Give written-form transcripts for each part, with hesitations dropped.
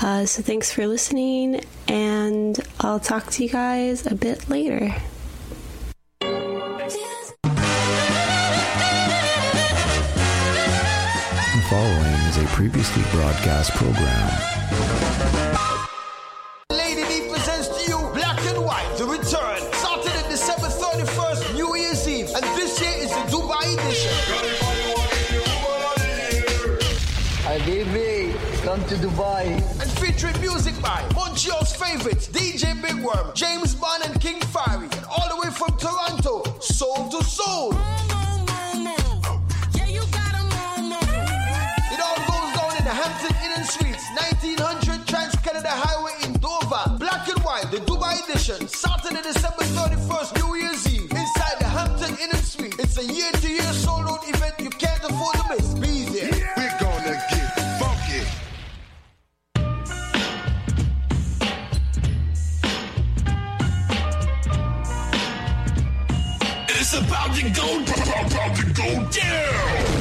So thanks for listening, and I'll talk to you guys a bit later. The following is a previously broadcast program. Lady D presents to you Black and White, The Return, Saturday, December 31st, New Year's Eve, and this year is the Dubai edition. Habibi, come to Dubai. And featuring music by Montreal's favorites, DJ Big Worm, James Bond and King Fiery, and all the way from Toronto, Soul to Soul. The Hampton Inn and Suites, 1900 Trans-Canada Highway in Dover. Black and White, the Dubai edition, Saturday, December 31st, New Year's Eve, inside the Hampton Inn and Suites. It's a year-to-year sold-out event you can't afford to miss. Be there. Yeah. We're gonna get funky. It's about to go down.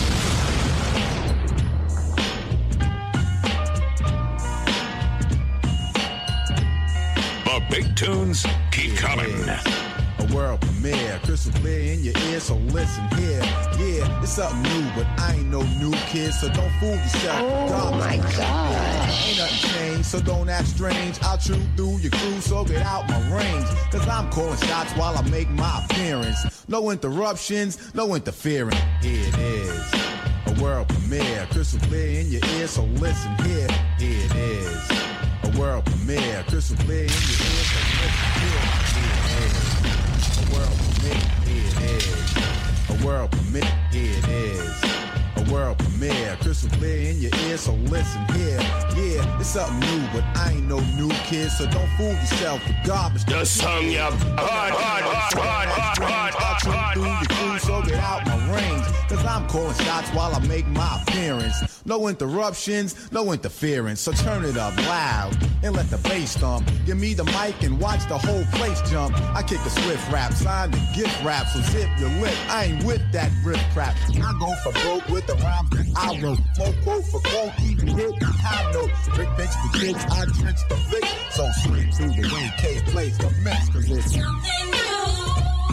The big tunes keep coming. A world premiere, crystal clear in your ear, so listen here. Yeah, it's something new, but I ain't no new kid, so don't fool yourself. Oh my gosh. Ain't nothing changed, so don't act strange. I'll chew through your crew, so get out my range. Cause I'm calling shots while I make my appearance. No interruptions, no interference. Here it is. A world premiere, crystal clear in your ear, so listen here. Here it is. A world premiere, crystal clear in your ear, so listen here. Here it is. A world premiere, here it is. A world premiere, here it is. A world premiere, crystal clear in your ear, so listen here. Yeah, it's something new, but I ain't no new kid, so don't fool yourself with garbage. The song you hard. So get out my range, cause I'm calling shots while I make my appearance. No interruptions, no interference, so turn it up loud and let the bass thump. Give me the mic and watch the whole place jump. I kick a swift rap, sign the gift rap, so zip your lip. I ain't with that rip crap. I go for broke with the rhymes that I wrote. More quote for quote, even hit the high note. Brick bench for kids, I drench the Vic. So sweet through the way K plays the mess, cause it's something new.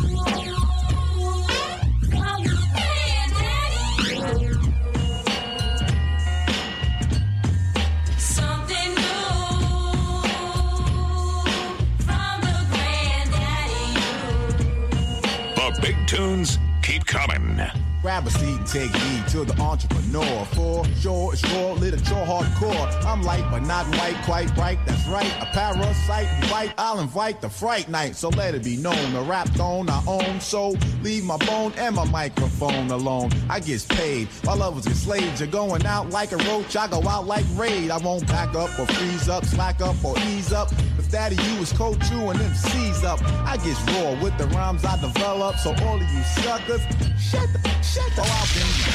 Big tunes keep coming. Grab a seat and take heed to the entrepreneur. For sure, it's raw, literature, hardcore. I'm light, but not white, quite right. That's right, a parasite, right. I'll invite the fright night, so let it be known. The rap throne I own, so leave my bone and my microphone alone. I get paid while others get slaved. You're going out like a roach, I go out like raid. I won't back up or freeze up, slack up or ease up. If daddy you is coach you and them C's up, I get raw with the rhymes I develop. So all of you suckers, shut the oh, I've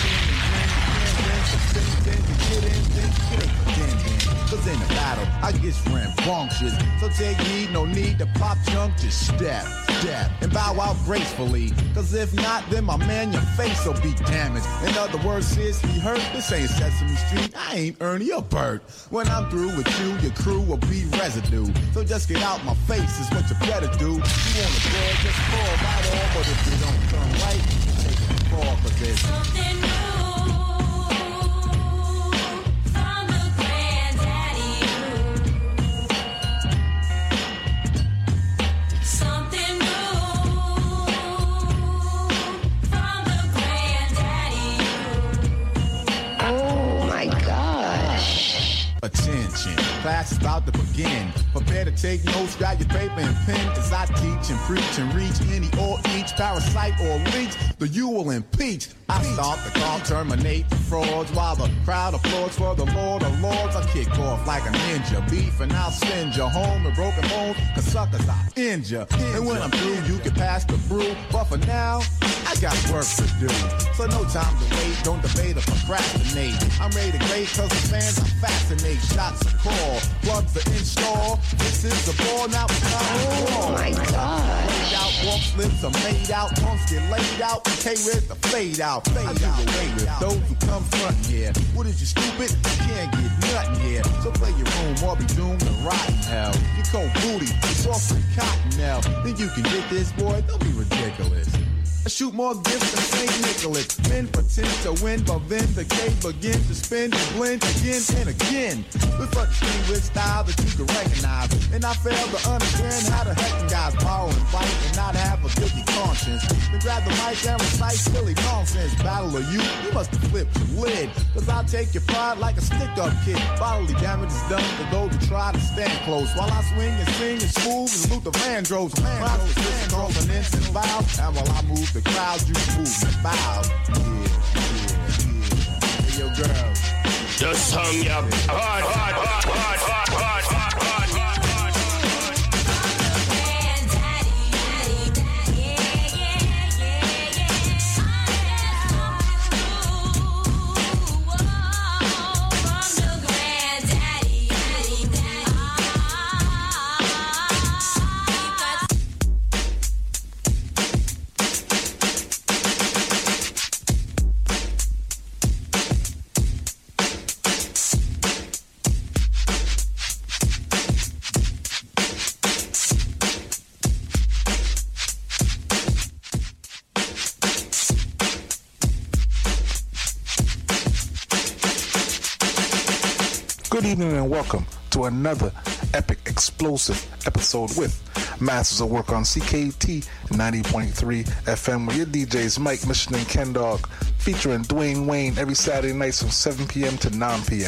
cause in the battle, I get rambunctious. So take heed, no need to pop junk, just step, and bow out gracefully. Cause if not, then my man, your face will be damaged. In other words, seriously hurt, this ain't Sesame Street, I ain't Ernie or Bert. When I'm through with you, your crew will be residue. So just get out my face is what you better do. You wanna go, just fall right on, but if you don't turn right, take it fall, cause there's something new. Attention, class is about to begin. Prepare to take notes, grab your paper and pen. As I teach and preach and reach any or each parasite or leech, the you will impeach. I start the call, terminate the frauds, while the crowd applauds for the Lord of Lords. I kick off like a ninja, beef, and I'll send you home with broken bones, cause suckers I injure. And when I'm through, you can pass the brew, but for now, I got work to do. So no time to wait, don't debate or procrastinate. I'm ready to grade cause the fans I fascinate. Shots a call, plugs are installed. This is the ball, now it's time to ball. Oh my God. Laid out, walk slips are made out, punks get laid out. Okay, where's the fade out? I do away with those who come front here. What is you stupid? You can't get nothing here. So play your own or be doomed to rotten hell. You cold booty, soft and cotton now. Think you can get this, boy? Don't be ridiculous. I shoot more gifts than St. Nicholas. Men pretend to win, but then the game begins to spin and blend again and again. With a with style that you can recognize. And I fail to understand how the heck guys borrow and fight and not have a guilty conscience. Then grab the mic and recite silly nonsense. Battle of you must have flipped your lid. Cause I'll take your pride like a stick-up kid. Bodily damage is done to those who try to stand close. While I swing and sing and smooth and loot the Vandross. Prostitutes calling in and vow. And while I move the crowd, you move and bow. Yeah. Hey, yo, girl. Just hung your hard. Good evening and welcome to another epic, explosive episode with Masters of Work on CKUT 90.3 FM with your DJs Mike, Mission, and Ken Dog, featuring Dwayne Wayne every Saturday night from 7 p.m. to 9 p.m.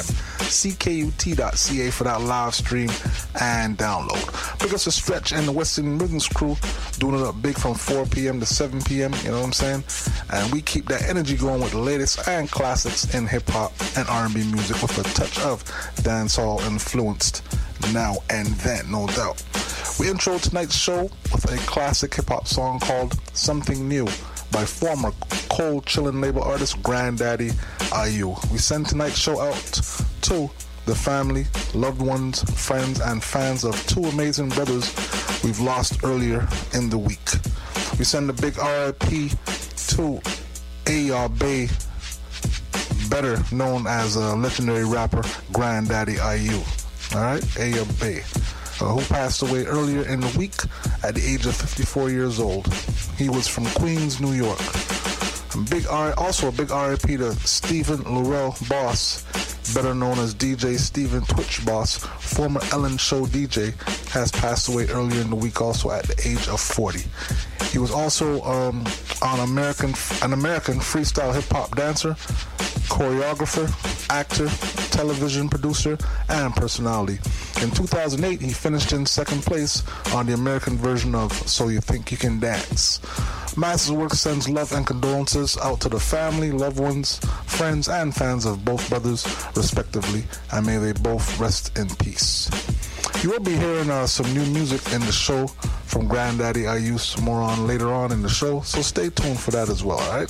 CKUT.ca for that live stream and download. Big us a Stretch and the Western Rhythms crew doing it up big from 4 p.m. to 7 p.m. You know what I'm saying? And we keep that energy going with the latest and classics in hip-hop and R&B music with a touch of dancehall influenced now and then, no doubt. We intro tonight's show with a classic hip-hop song called Something New by former Cold Chillin' label artist Granddaddy IU. We send tonight's show out to the family, loved ones, friends, and fans of two amazing brothers we've lost earlier in the week. We send a big RIP to A.R. Bay, better known as a legendary rapper Granddaddy IU. Alright, A.R. Bay, who passed away earlier in the week at the age of 54 years old. He was from Queens, New York. Also a big RIP to Stephen Laurel Boss, better known as DJ Stephen Twitch Boss, former Ellen Show DJ, has passed away earlier in the week also at the age of 40. He was also an American freestyle hip-hop dancer, choreographer, actor, television producer, and personality. In 2008, he finished in second place on the American version of So You Think You Can Dance. Masters Work sends love and condolences out to the family, loved ones, friends, and fans of both brothers, respectively, and may they both rest in peace. You will be hearing some new music in the show from Granddaddy IU, more on later on in the show, so stay tuned for that as well, alright?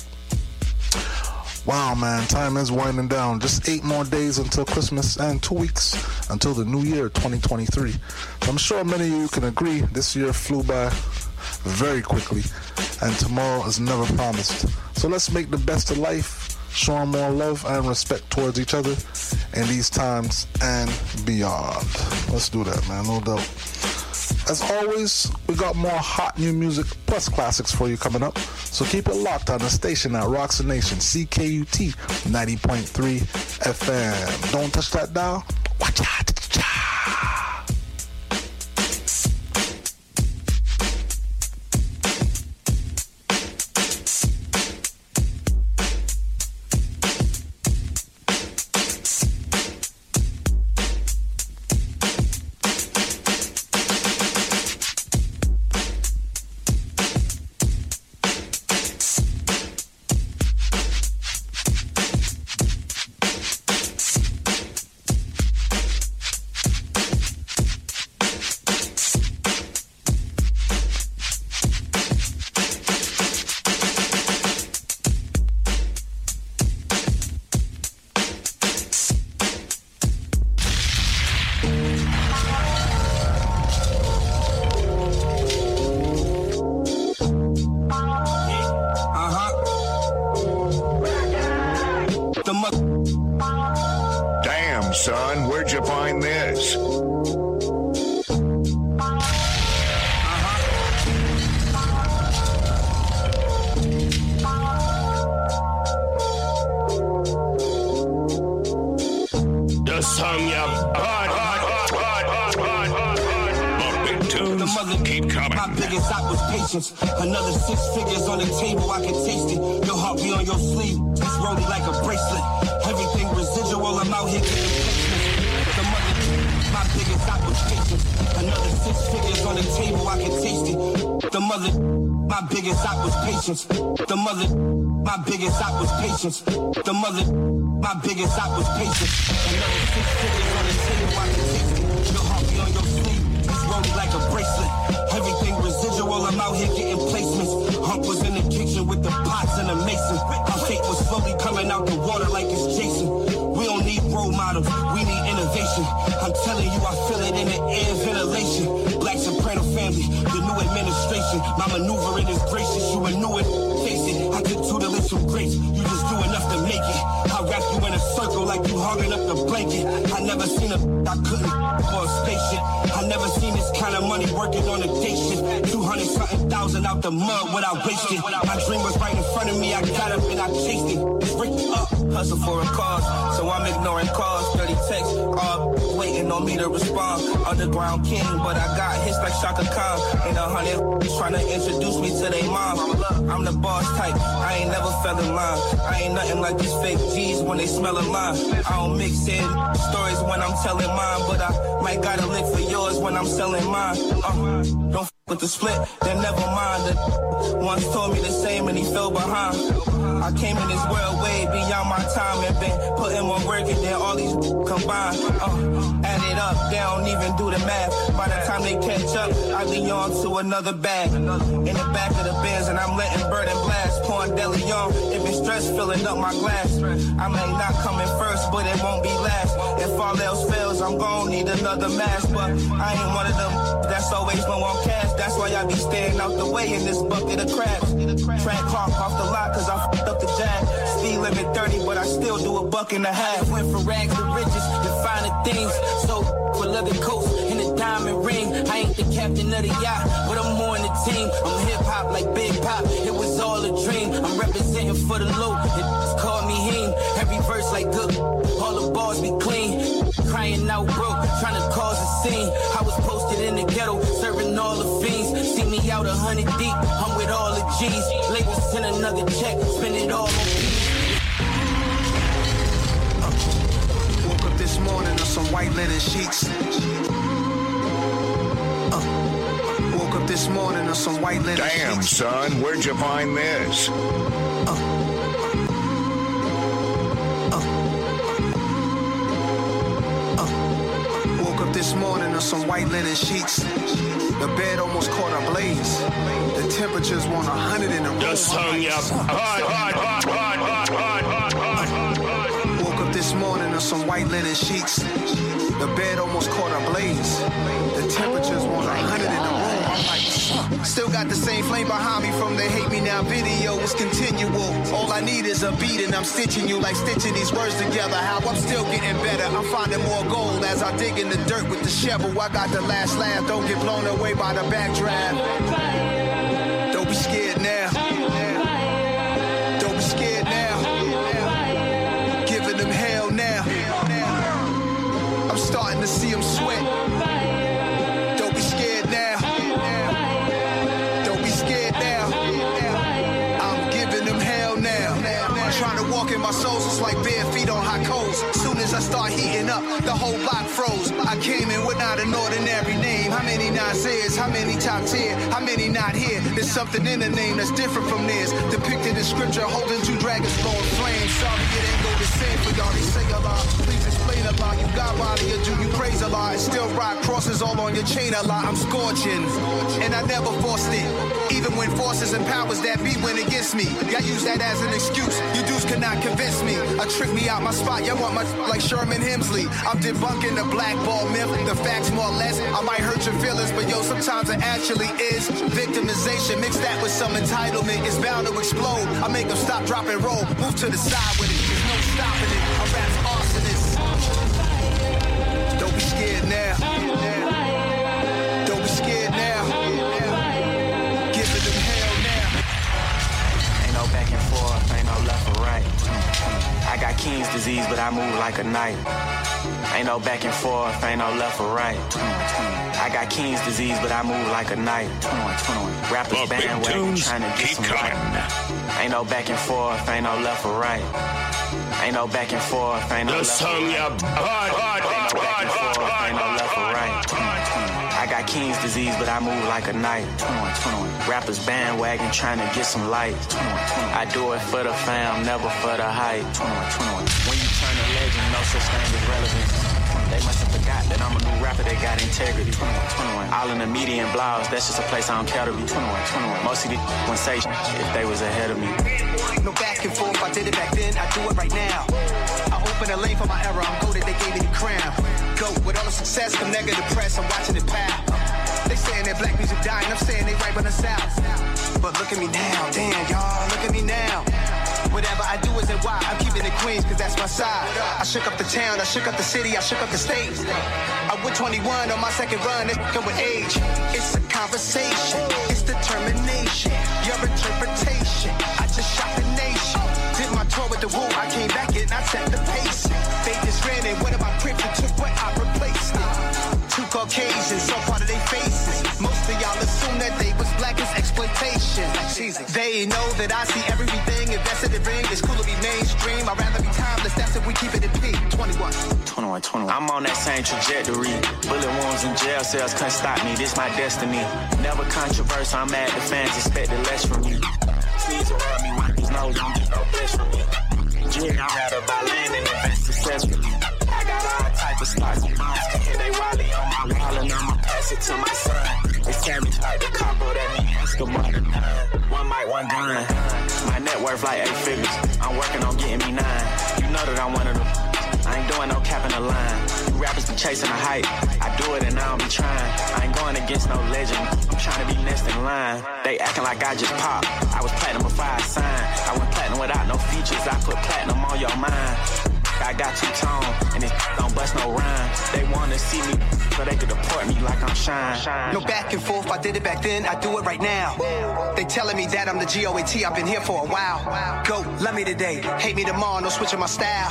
Wow, man, time is winding down. Just 8 more days until Christmas and 2 weeks until the new year, 2023. I'm sure many of you can agree this year flew by very quickly, and tomorrow is never promised. So let's make the best of life, showing more love and respect towards each other in these times and beyond. Let's do that, man, no doubt. As always, we got more hot new music plus classics for you coming up. So keep it locked on the station that rocks the nation, CKUT 90.3 FM. Don't touch that dial. Watch out. The mother keep coming. My biggest op was patience. Another 6 figures on the table, I can taste it. Your heart be on your sleeve. It's rolling like a bracelet. Everything residual, I'm out here getting placements. The mother, my biggest op was patience. Another 6 figures on the table, I can taste it. The mother, my biggest op was patience. The mother, my biggest op was patience. The mother, my biggest op was patience. Another 6 figures on the table, I can taste it. Your heart be on your sleeve. It's rolling like a bracelet. Everything residual, I'm out here getting placements. Hump was in the kitchen with the pots and the mason. Our fate was slowly coming out the water like it's Jason. We don't need role models, we need innovation. I'm telling you, I feel it in the air, ventilation. Black Soprano family, the new administration. My maneuvering is gracious, you renew it, face it. I could tutelage some grace, you just do enough to make it. I wrap you in a circle like you hogging up the blanket. I never seen a I couldn't for a spaceship. I never seen this kind of money working on a day shift. 200-something thousand out the mud without wasting. My dream was right in front of me, I got up and I chased it. Break up, hustle for a cause, so I'm ignoring calls. 30 texts, all waiting on me to respond. Underground king, but I got hits like Shaka Khan. And 100 trying to introduce me to their mom. I'm the boss type, I ain't never fell in line. I ain't nothing like these fake G's when they smell a line. I don't mix in stories when I'm telling mine, but I might got a lick for yours when I'm selling mine. Don't f with the split, then never mind. The once told me the same and he fell behind. I came in this world way beyond my time and been putting more work in than all these combined. Add it up, they don't even do the math. By the time they catch up, I be on to another bag. In the back of the Benz and I'm letting bird and blast. Pouring deli on, if it's stress filling up my glass. I may not come in first, but it won't be last. If all else fails, I'm gon' need another mask. But I ain't one of them that's always low on cash. That's why I be staying out the way in this bucket of crabs. Track hawk off the lot cause I f***ed up the jag. Speed limit 30, but I still do $1.50. Went from rags to riches to finer things. So for leather coats and a diamond ring. I ain't the captain of the yacht, but I'm more in the team. I'm hip hop like Big Pop. It was all a dream. I'm representing for the low. It called me him. Every verse like good. All the bars be clean. Crying out broke, trying to cause a scene. I was posted in the ghetto, serving all the fiends. See me out 100 deep. I'm with all the G's. Labels send another check, spend it all on peace. Woke up this morning on some white linen sheets. Woke up this morning on some white linen sheets. Damn, son, where'd you find this? Woke up this morning on some white linen sheets. The bed almost caught a blaze. The temperature's 100 in the room. Just hung up. Woke up this morning on some white linen sheets. The bed almost caught a blaze. The temperature's 100 in the room. I'm like, still got the same flame behind me from the Hate Me Now video. It's continual. All I need is a beat and I'm stitching you like stitching these words together. How I'm still getting better. I'm finding more gold as I dig in the dirt with the shovel. I got the last laugh. Don't get blown away by the backdraft. Don't be scared now. Don't be scared now. Giving them hell now. I'm starting to see them sweat. Don't be scared now. Don't be scared now. I'm giving them hell now. Trying to walk in my soul, it's like bare feet on hot coals. Soon as I start heating up, the whole block froze. I came in with not an ordinary name. How many Nasers? How many top tier? How many not here? There's something in the name that's different from theirs. Depicted in scripture, holding 2 dragons blowing flames. Sorry it ain't go the same for y'all. They say a lot. Please explain a lot. You got body or do you praise a lot? Still rock crosses all on your chain a lot. I'm scorching, and I never forced it. Even when forces and powers that be went against me, y'all use that as an excuse. You dudes cannot convince me. Trick me out my spot. Y'all want my like Sherman Hemsley. I'm debunking the blackball myth. The facts more or less. I might hurt your feelings, but yo, sometimes it actually is victimization. Mix that with some entitlement. It's bound to explode. I make them stop, drop, and roll. Move to the side with it. There's no stopping it. I rap's arsonist. Don't be scared now. Don't be scared now. Giving them hell now. Ain't no back and forth. Ain't no left or right. I got keys to disease, but I move like a knight. Ain't no back and forth, ain't no left or right. I got King's disease, but I move like a knight. Rappers bandwagon trying to get some light. Ain't no back and forth, ain't no left or right. Ain't no back and forth, ain't no left or right. Ain't no back and forth, ain't no left or right. I got King's disease, but I move like a knight. Rappers bandwagon trying to get some light. I do it for the fam, never for the hype. When you turn a legend, no such thing as relevance. They must have forgot that I'm a new rapper that got integrity. All in the media and blogs, that's just a place I don't care to be. Most of these wouldn't say if they was ahead of me. No back and forth, I did it back then, I do it right now. I open a lane for my era, I'm goated, they gave me the crown. Go, with all the success, come negative press, I'm watching it pow. They saying that black music dying, I'm saying they right on the south. But look at me now, damn y'all, look at me now. Whatever I do isn't why, I'm keeping it Queens, cause that's my side. I shook up the town, I shook up the city, I shook up the state. I went 21 on my second run, it's come with age. It's a conversation, it's determination, your interpretation. I just shot the nation, did my tour with the Woo, I came back and I set the pace. They just ran in, one of my crips and took what I replaced it. Two Caucasians, so part of their faces. Most of y'all assume that they was black as exploitation. They know that I see everything invested in ring. It's cool to be mainstream, I'd rather be timeless, that's if we keep it in P. 21. I'm on that same trajectory. Bullet wounds in jail cells couldn't stop me, this my destiny. Never controversial, I'm mad the fans expected less from me. Sneeze around me, wipe his nose, don't get no bless from me. Yeah, I'm rather by land and invest successfully. I got all type of stocks and bonds, they Wally on my wall and I'ma pass it to my son. They savage like the capo, that mean Escobar. One mic, one gun. My net worth like 8 figures. I'm working on getting me 9. You know that I'm one of them. I ain't doing no cap in the line. You rappers be chasing the hype. I do it and I don't be trying. I ain't going against no legend. I'm trying to be next in line. They acting like I just popped. I was platinum before I signed. I went platinum without no features. I put platinum on your mind. I got two-tone, and it don't bust no rhyme. They wanna see me, so they could deport me like I'm Shine. No back and forth, I did it back then, I do it right now. They telling me that I'm the GOAT, I've been here for a while. Go, love me today, hate me tomorrow, no switching my style.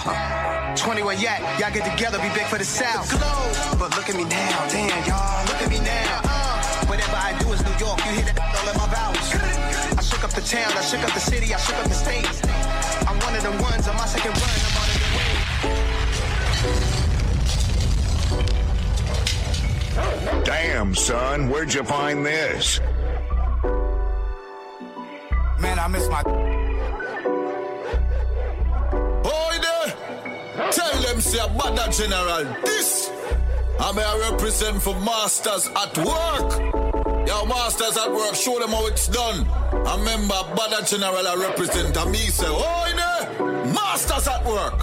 21 yak, y'all get together, be big for the South. Glow, but look at me now, damn y'all, look at me now. Whatever I do is New York, you hear that all in my vowels. I shook up the town, I shook up the city, I shook up the state. I'm one of them ones on my second run, I'm on the way. Damn, son, where'd you find this? Man, I miss my... Boy there, tell them say about that general. This, I may represent for Masters at Work. Yo, Masters at Work, show them how it's done. I remember Bada General I represent, and me say, oh, there, Masters at Work.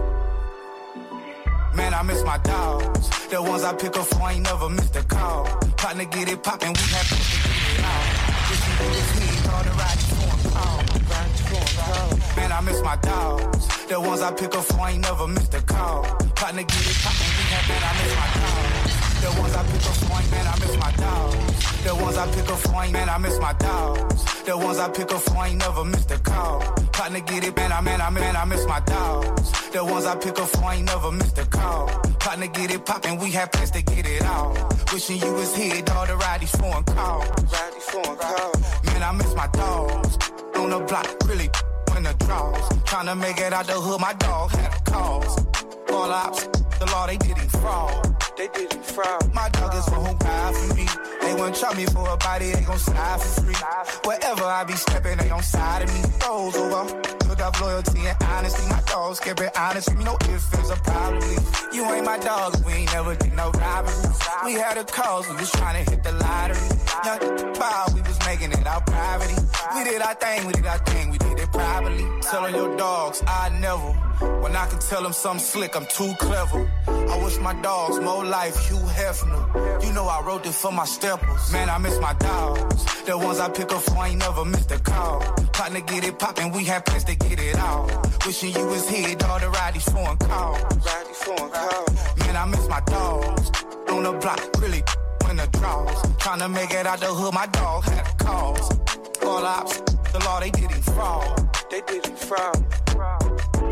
Man, I miss my dogs. The ones I pick up for ain't never missed a call. Partner get it poppin', we happy to get it out. This me, all the rides for a call. Man, I miss my dogs. The ones I pick up for ain't never missed a call. Partner get it poppin', we happy, man, I miss my dogs. The ones I pick up for ain't, man, I miss my dogs. The ones I pick up for ain't, man, I miss my dogs. The ones I pick up for ain't never missed a call. Partner get it, man, I miss my dogs. The ones I pick up for ain't never missed a call. Partner get it poppin', we have plans to get it out. Wishing you was here, all the rideys foreign calls. Man, I miss my dogs. On the block, really in the draws. Tryna make it out the hood, my dog had a cause. All ops, the law, they didn't fraud. My dog is one who ride for me. They won't try me for a body, they gon' slide for free. Wherever I be stepping, they on side of me. Those over, look up loyalty and honesty. My dogs kept it honest, me no ifs, ands, or probably. You ain't my dog, we ain't never did no robbery. We had a cause, we was trying to hit the lottery. Young bow, we was making it out privately. We did our thing, we did it privately. Telling your dogs, I never. When I can tell them something slick, I'm too clever. I wish my dogs more life, Hugh Hefner. You know I wrote this for my steppers. Man, I miss my dogs. The ones I pick up for ain't never missed a call. Partner get it poppin', we had plans to get it out. Wishing you was here, all the rideys foreign calls. Man, I miss my dogs. On the block, really in the draws. Tryna make it out the hood, my dog had a cause. All ops, the law, they didn't fraud.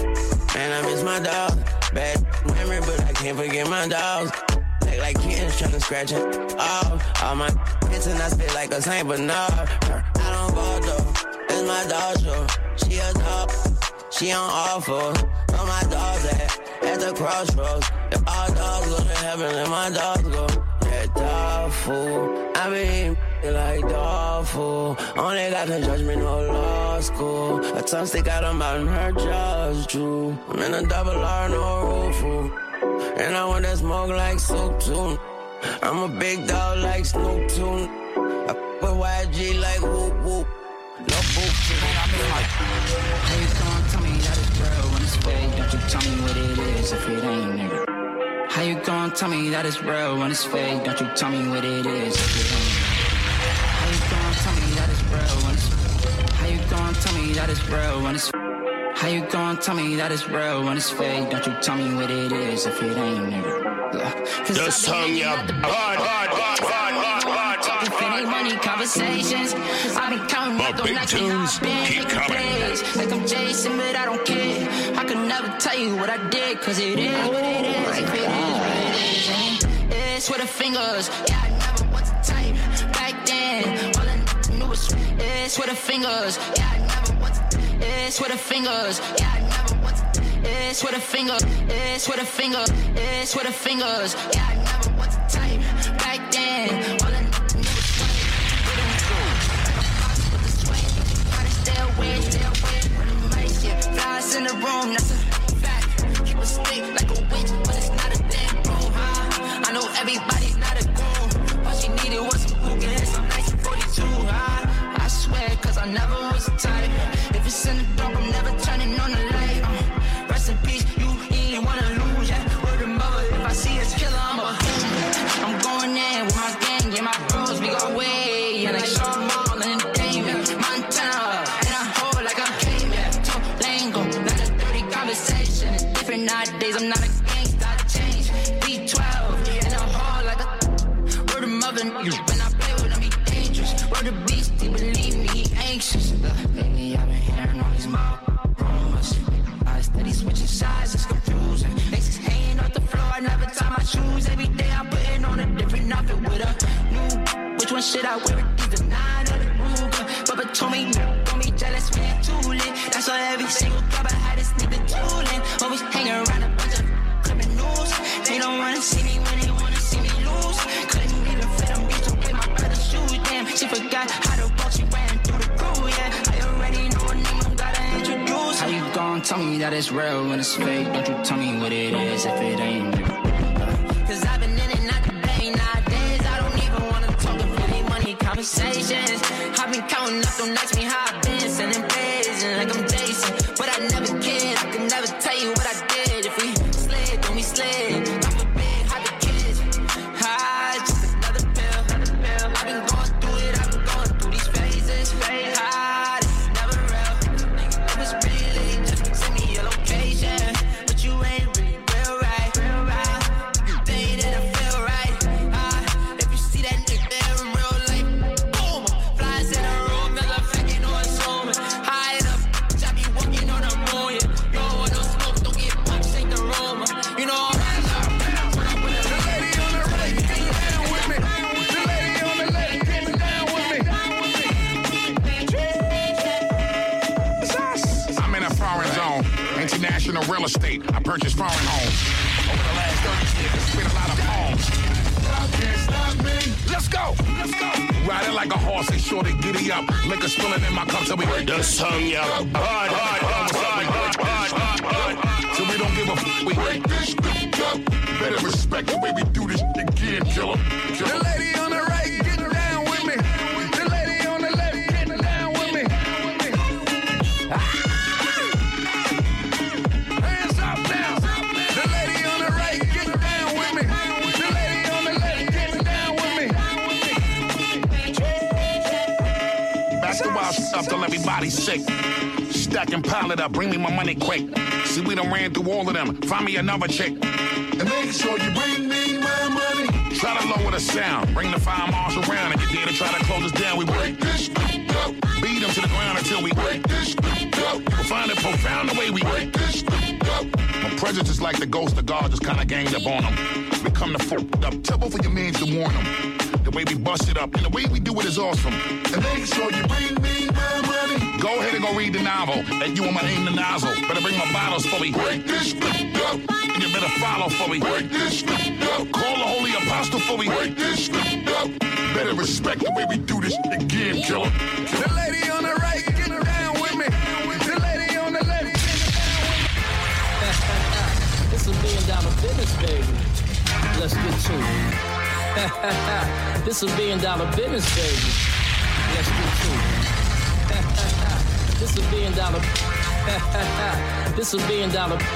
Man, I miss my dog. Bad memory, but I can't forget my dogs. Like kids tryna scratch it off. All my hits and I spit like a Saint Bernard. I don't go though, it's my dog show. She a dog, she on all fours. Where my dogs at the crossroads. If all dogs go to heaven, let my dogs go. That dog fool, I be like dog fool. Only got the judgment, no law school. A tongue stick out of my her jaw's true. I'm in a double R, no roof fool. And I want that smoke like soup too. I'm a big dog like Snoop too. I put YG like whoop whoop. No boop shit. How you gonna tell me that it's real when it's fake? Don't you tell me what it is if it ain't, nigga. How you gonna tell me that it's real when it's fake? Don't you tell me what it is if it ain't. How you gonna tell me that it's real when it's How you gonna tell me that it's real when it's How you gonna tell me that it's real when it's fake? Don't you tell me what it is if it ain't, nigga. The song you money conversations. I've been counting up the nights when I've been days. Like I'm Jason, but I don't care. I could never tell you what I did, cause it is what it is. If it is what it is. It's with the fingers. Yeah, I never was the type. Back then, all I knew was it's with the fingers. Yeah, I never was It's with the fingers. Yeah, I never was It's with the finger. It's with the finger. It's with the fingers. Yeah, I never was the type. Back then, all I knew was flies in the room, that's a fact. Keep a stick like a witch, but it's not a dead room, huh? I know everybody's not a goon. All she needed was some hookah and some 1942, huh? I swear, cause I never was the type. If it's in the dark, I'm never turning on the light. Rest in peace, you ain't wanna lose, yeah. Word of mother, if I see a killer, I'm going in with my gang, yeah, my bros, we go way. Yeah, like Sean Mall and David, Montana, and I hold like I'm Cayman. Lingo, not a dirty conversation. It's different nowadays, I'm not a gangsta, I changed. B12, and I hold like a word of mother, when I play with him, he dangerous. Word of beast, he believe me, he anxious. Lately, I've been hearing all these rumors. I steady switching sides, it's confusing. Laces hanging off the floor, I never tie my shoes. Every day I'm putting on a different outfit with a new. Which one should I wear? It's the 9 or the Ruger. Bubba told me, don't be jealous when you're too lit. That's why every single club I had this nigga tooling. Always hanging around a bunch of criminals. They don't wanna see me when they wanna see me lose. Couldn't even fit them, used to wear my brother's shoes. Damn, she forgot how to walk, she ran through the crew, yeah. I already know her name, I'm gotta introduce. How you gon' tell me that it's real when it's fake? Don't you tell me what it is if it ain't. Cause I've been in and out the bay nowadays. I don't even wanna talk about any money conversations. I've been counting up them nights, me how I've been sending plays and like I'm Jason. But I never cared, I could never tell you what I did. If we slid, then we slid. God forbid, how the kids. Just another pill. I've been going through it, I've been going through these phases. This is never real. It was really just send me your location. But you ain't really real right. They didn't feel right. If you see that nigga there in real life, boom, flies in the room, motherfucking on Zoom. High up, I be walking on the moon. You don't want no smoke, don't get punched, ain't the room. You know I'm international real estate. I purchased foreign homes. Over the last 30 years, I spent a lot of homes. Can't stop me. Let's go. Riding like a horse, ain't sure to giddy up. Liquor spilling in my cup, so we work the song, yeah. So we don't give a f***. We break this up. Better respect the way we do this again, killer. The lady on the right, get down with me. The lady on the left, get down with me. Hands up now. The lady on the right, get down with me. The lady on the left, get down with me. Back to wild stuff, don't everybody sick. Stack and pile it up, bring me my money quick. See, we done ran through all of them. Find me another chick. And make sure you bring me my money. Try to lower the sound. Bring the fire marshal around. And you dare to try to close us down. We break this. Beat them to the ground until we break this. We'll find it profound the way we break this. My presence is like the ghost of God just kind of ganged up on them. We come to fuck up. Tell both of your mans to warn them. The way we bust it up and the way we do it is awesome. And make sure you bring me my money. Go ahead and go read the novel. And you want my aim the nozzle. Better bring my bottles for me. Break this up. And you better follow for me. Break this up. Call the holy apostle for me. Break this up. Better respect the way we do this again, killer. The lady on the right, get down with me. The lady on the left, get down with me. This is $1 billion business, baby. Let's get to it. This is $1 billion business, baby. Let's get to it. This is $1 billion. This is $1 billion.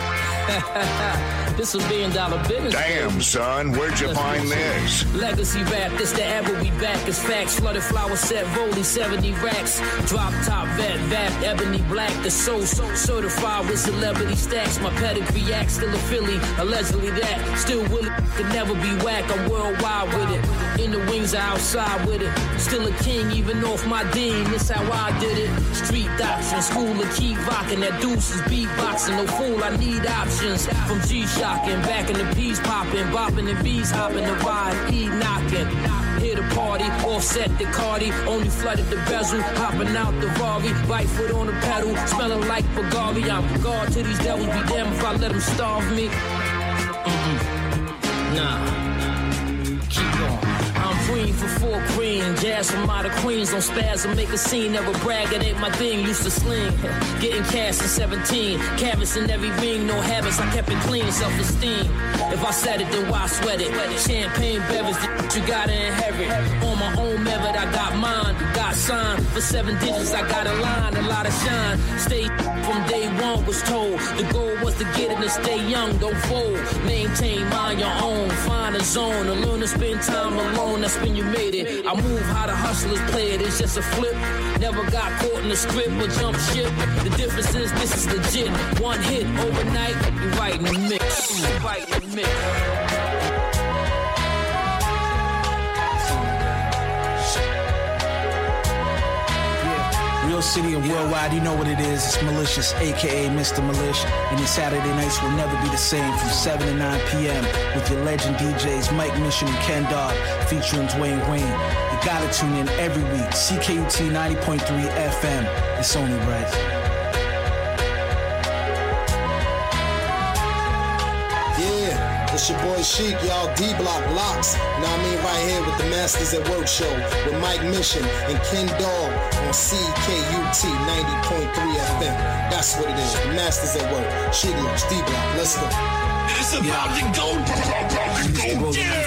This is $1 billion business. Damn, son, where'd you find this? Legacy rap, this the ever we back. It's facts, flooded flower set, rolling 70 racks. Drop top vet, ebony black. The soul certified with celebrity stacks. My pedigree act, still a Philly, allegedly that. Still willing, could never be whack. I'm worldwide with it. In the wings, outside with it. Still a king, even off my dean. This how I did it. Street doctrine, school of keep rocking. That deuce is beatboxing. No fool, I need options. From G-shocking, back in the peas popping, bopping and bees hopping the ride, knocking. Here the party, offset the Cardi, only flooded the bezel, hopping out the Rari, right foot on the pedal, smelling like Bulgari. I'm guard to these devils, be damned if I let them starve me. Nah, keep going. I'm queen for 4 queen, jazz from out of Queens, don't spaz or make a scene, never brag, it ain't my thing, used to sling, getting cash in 17, canvas in every ring, no habits, I kept it clean, self-esteem, if I said it, then why sweat it, champagne beverage, you gotta inherit, on my own method, I got mine, got signed, for 7 digits, I got a line, a lot of shine, stay from day one was told, the goal was to get it and stay young, don't fold, maintain mind your own, find a zone, and learn to spend time alone, that's when you made it. I move how the hustlers play it, it's just a flip. Never got caught in the script or jump ship. The difference is this is legit. One hit overnight, you right in the mix. Right in the mix. Real city and worldwide, you know what it is. It's Malicious, a.k.a. Mr. Milish. And your Saturday nights will never be the same from 7 to 9 p.m. with your legend DJs Mike Mission and Ken Dog featuring Dwayne Wayne. You gotta tune in every week. CKUT 90.3 FM. It's only right. It's your boy Sheik, y'all D-Block Locks. Now I mean right here with the Masters at Work show with Mike Mission and Ken Dog on CKUT 90.3 FM. That's what it is, the Masters at Work. Sheik Locks, D-Block, let's go. It's about to go down.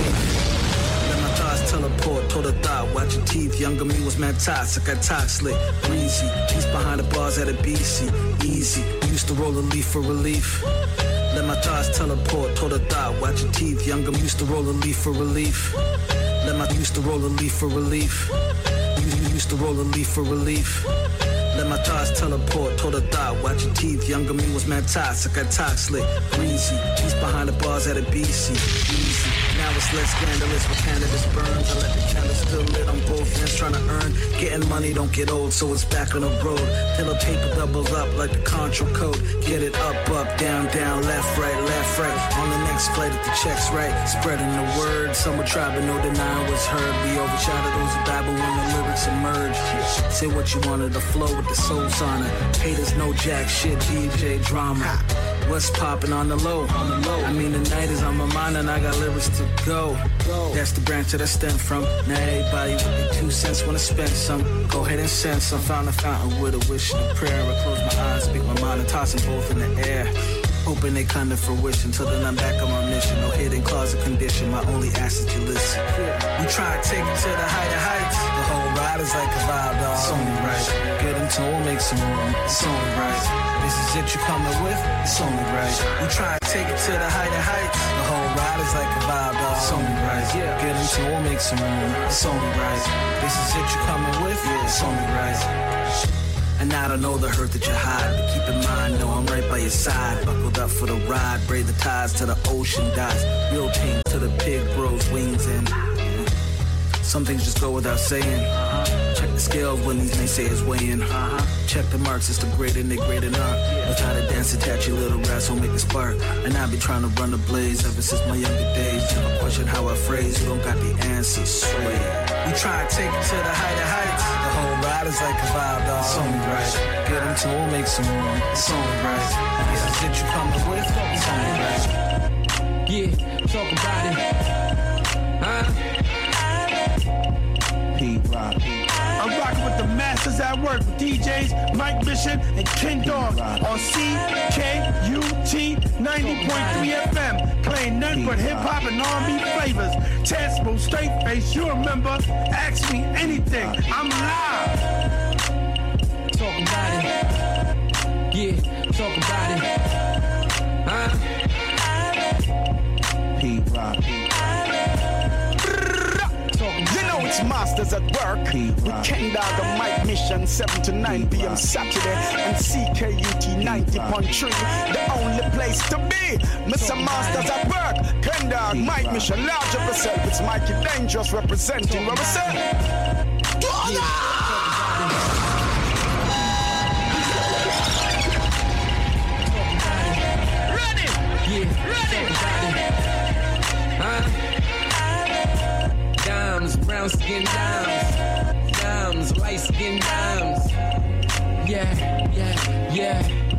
Let my thoughts teleport, told a thought, watch your teeth. Younger me was mad toxic, I talk slick, breezy. Peace behind the bars at a BC, easy. Used to roll a leaf for relief. Let my thoughts teleport, told a thought, watch your teeth. Younger used to roll a leaf for relief. Used to roll a leaf for relief. Used to roll a leaf for relief. Let my thoughts teleport, told a thought, watch your teeth. Younger me was mad toxic, I talk slick, breezy. Peace behind the bars at a BC, easy. Now it's less scandalous with cannabis burns. I let the candle still lit on both ends trying to earn. Getting money don't get old, so it's back on the road. Till the paper doubles up like the Contra code. Get it up, down, left, right. On the next flight if the check's right. Spreading the word, some will try but no denying what's heard. We overshadow those who die but when the lyrics emerge. Say what you wanted, the flow with the soul sonnet. Haters know jack shit, DJ drama. What's poppin' on the low? I mean the night is on my mind and I got lyrics to go. That's the branch that I stem from. Now everybody with their 2 cents wanna spend some. Go ahead and send some. Found a fountain with a wish and a prayer. I close my eyes, speak my mind and toss them both in the air. Hoping they come to fruition till then I'm back on my mission. No hidden closet condition, my only ask is you listen. We try to take it to the heights. The whole ride is like a vibe, dog. It's only right. Get into it, make some room. It's only right. This is it you coming with? It's only right. We try to take it to the heights. The whole ride is like a vibe, dog. It's only right. Get into it, make some room. It's only right. This is it you coming with? Yeah, it's only right. And I don't know the hurt that you hide, but keep in mind, no, I'm right by your side. Buckled up for the ride, braid the ties to the ocean dies. Real team to the pig bros wings in. Some things just go without saying. Check the scale when these naysayers weighing. Check the marks, it's the great and they great enough. Without a dance, attach your little rats, won't make a spark. And I've been trying to run the blaze ever since my younger days. Never question how I phrase, you don't got the answers, swear. We try to take it to the heights. The whole ride is like a vibe, dog. It's only right. Get into it, make some room. It's only right. This is it you coming with? It's only right. Yeah, talk about it. Huh? P-Rock. I'm rocking with the masters at work with DJs Mike Mission and Ken Dog on CKUT 90.3 FM, playing nothing but hip hop and R&B flavors. Testable, straight face, you remember? Ask me anything. I'm live. Talk about it. Yeah, talk about it. Huh? P-Rock. You know it's masters at work with Ken Dog and Mike Mission 7 to 9 p.m. Saturday and CKUT 90.3, the only place to be. Mr. Masters at work, Ken Dog, Mike Mission, large of yourself. It's Mikey Dangerous representing where we say. Ready? Yeah, ready. Huh? Dimes, brown skin dimes, light skin dimes. Yeah.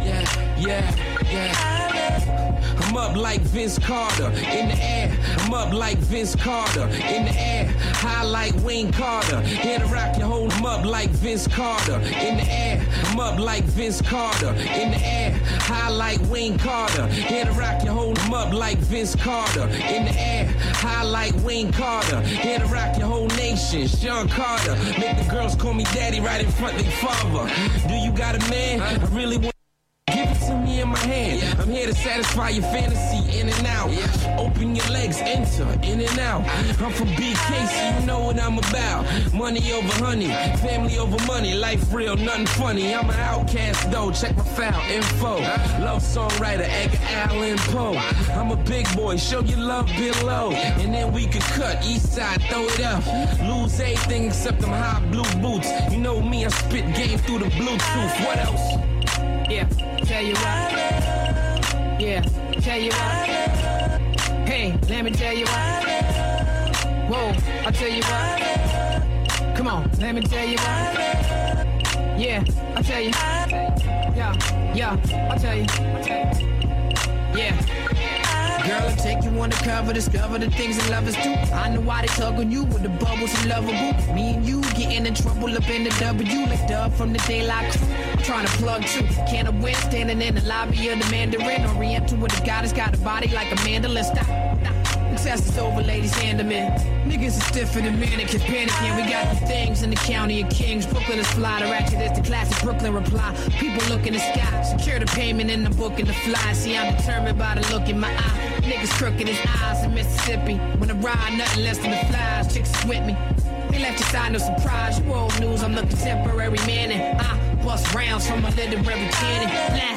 I'm up like Vince Carter in the air. I'm up like Vince Carter in the air. High like Wayne Carter. Here to rock your whole. I'm up like Vince Carter in the air. I'm up like Vince Carter in the air. High like Wayne Carter. Here to rock your whole. I'm up like Vince Carter in the air. High like Wayne Carter. Here to rock your whole nation. Sean Carter. Make the girls call me daddy right in front of their father. Do you got a man? I really want. Give it to me in my hand. I'm here to satisfy your fantasy in and out. Open your legs, enter in and out. I'm from BK, so you know what I'm about. Money over honey, family over money. Life real, nothing funny. I'm an outcast though, check my file info. Love songwriter, Edgar Allan Poe. I'm a big boy, show your love below. And then we can cut, east side, throw it up. Lose everything except them high blue boots. You know me, I spit game through the Bluetooth. What else? Yeah, tell you what. Yeah, tell you what. Hey, let me tell you what. Whoa, I'll tell you what. Come on, let me tell you what. Yeah, I'll tell you. Yeah, I'll tell you. Yeah. Girl, I'll take you undercover, discover the things that lovers do. I know why they tug on you with the bubbles and lovable. Me and you getting in trouble up in the W like Dub from the Daylight Crew. I'm trying to plug too. Can I win standing in the lobby of the Mandarin? Oriental with a goddess, got a body like a mandolin. Stop. The test is over, ladies, hand them in. Niggas is stiffer than mannequins, panicking. We got the things in the county of Kings. Brooklyn is fly, the ratchet is the classic Brooklyn reply. People look in the sky, secure the payment in the book and the fly. See, I'm determined by the look in my eye. Niggas crooked his eyes in Mississippi. When I ride, nothing less than the flies. Chicks is with me. They left your side, no surprise. You old news, I'm the contemporary man. And I bust rounds from a literary cannon.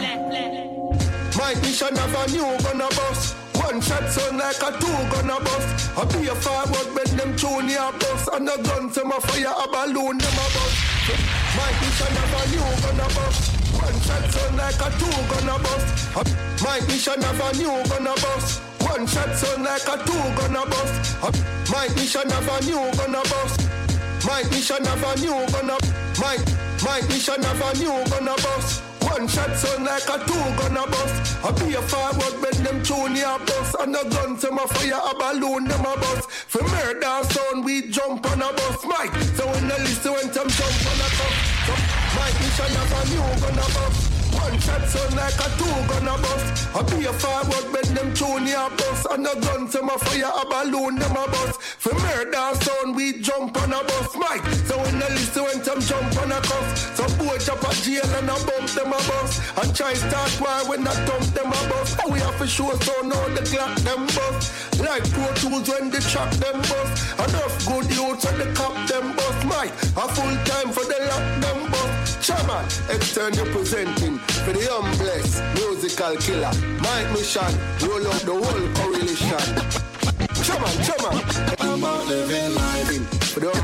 My mission of a new gonna bust. One shot sound like a two gonna bust. I be a forward when them junior bust. And a gun to my fire, a balloon them a bust. My mission of a new gonna bust. One shot sound like a two gonna bust. My mission of a new gonna bust. One shot sound like a two gonna bust. My mission of a new gonna bust. My mission of a new gonna. My mission of a new gonna bust. One shot sound like a two gonna bust. I be a forward when them junior bust. And a gun to my fire, a balloon them a bust. For murder sound we jump on a bus. Mike, so in the list when them jump on a bus. So, my mission of a new gonna bust. One shot sound like a two gonna bust. I be a forward when them junior bust. And a gun to my fire, a balloon them a bust. For murder sound we jump on a bus. Mike, so in the list when them jump on a bus. So boy jump a jail and a bump them a bus. And try start war when I dump them a bus. And we have to show so now the clock them bust. Like Pro Tools when the track them bust. Enough good youths and the cop them bust. Mike, a full time for the lock them bust. Chairman, extern representing for the unblessed musical killer. Mike Mission, roll up the whole correlation. Chairman, I'm out living life for the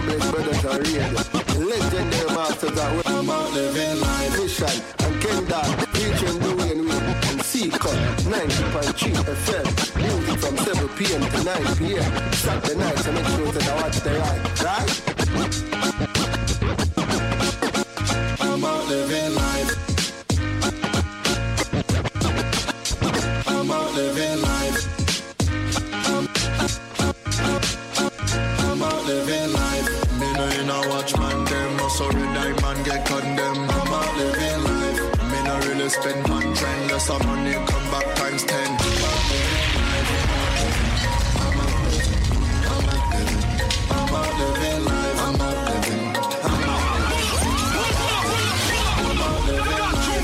93 FM. Music from 7 p.m. to 9 p.m. Saturday night, so make sure that I watch the right? I'm out living life. I'm out living life. I'm out living life. Me no in a watchman them, no sorry die man get condemned. I'm out living life. Me no really spend man trend, less of money come back times 10. I'm out living life. I'm out living. I'm out living. I'm out living life. I'm out living. I'm out living.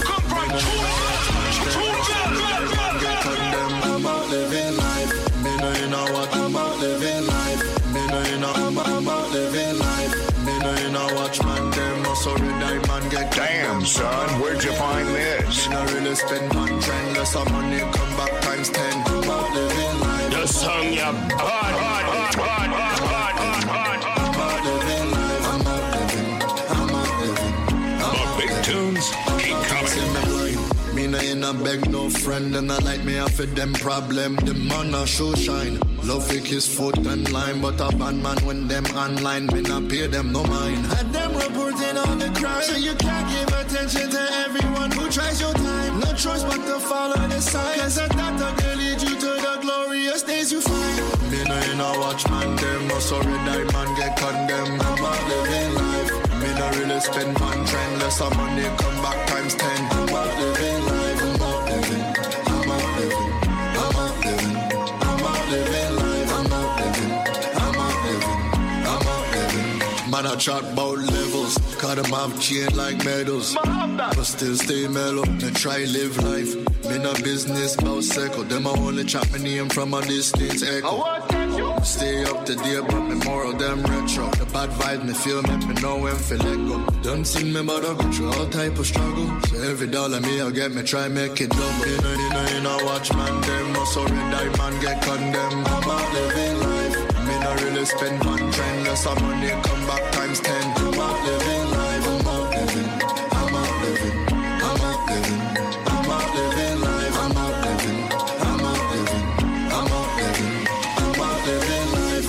I'm out living life. Me no in a what? I'm out living life. Me no in a I'm out living life. Me no in a watchman them, no sorry die man get. Damn son, where'd you find this? Me no really spend man trend, less of money come back times 10. I'm out living life. The song ya hard. I'm out living life. I'm out living. I'm out living. The big tunes keep coming. Me no in a beg no friend, and I like me off of them problem. The man a show shine. Love fake his foot and line, but a bad man when them online, me not pay them no mind. And them reporting on the crime, so you can't give attention to everyone who tries your time. No choice but to follow the sign, cause a doctor can lead you to the glorious days you find. Me no in a watchman them, no sorry die man get condemned. I'm out living life. Me no really spend man trend, less of money come back times 10. I'm out living life. I'm out living. I'm out living. I'm out living. I'm out living life. I'm out living. I'm out living. I'm out living. Man, I chat about levels, cause them have chain like medals. But still stay mellow, me try live life. Me no business about circle, them I only chat my name from a distance echo. Stay up to date, but me moral them retro. The bad vibe me feel, make me know when feel let go. Done seen me, but I go through all type of struggle. So every dollar me I get, me try make it double. In a watchman them, no sorry die man get condemned. I'm out living life. Me no really spend man trend, less of money come back times 10. I'm out living life. I'm out living. I'm out living. I'm out living. I'm out living life. I'm out living. I'm out living. I'm out living. I'm out living life.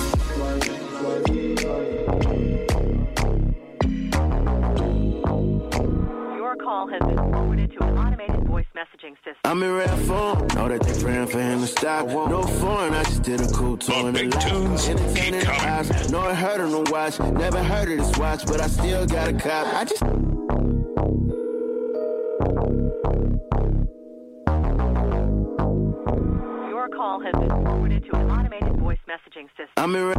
Your call has been forwarded to an automated voice messaging system. I'm in rare form, know that they praying for him to stop. No foreign, I just did a cool tour in the tunes entertaining the eyes. Know I heard of no watch, never heard of this watch, but I still got a cop. I just Your call has been forwarded to an automated voice messaging system. I'm in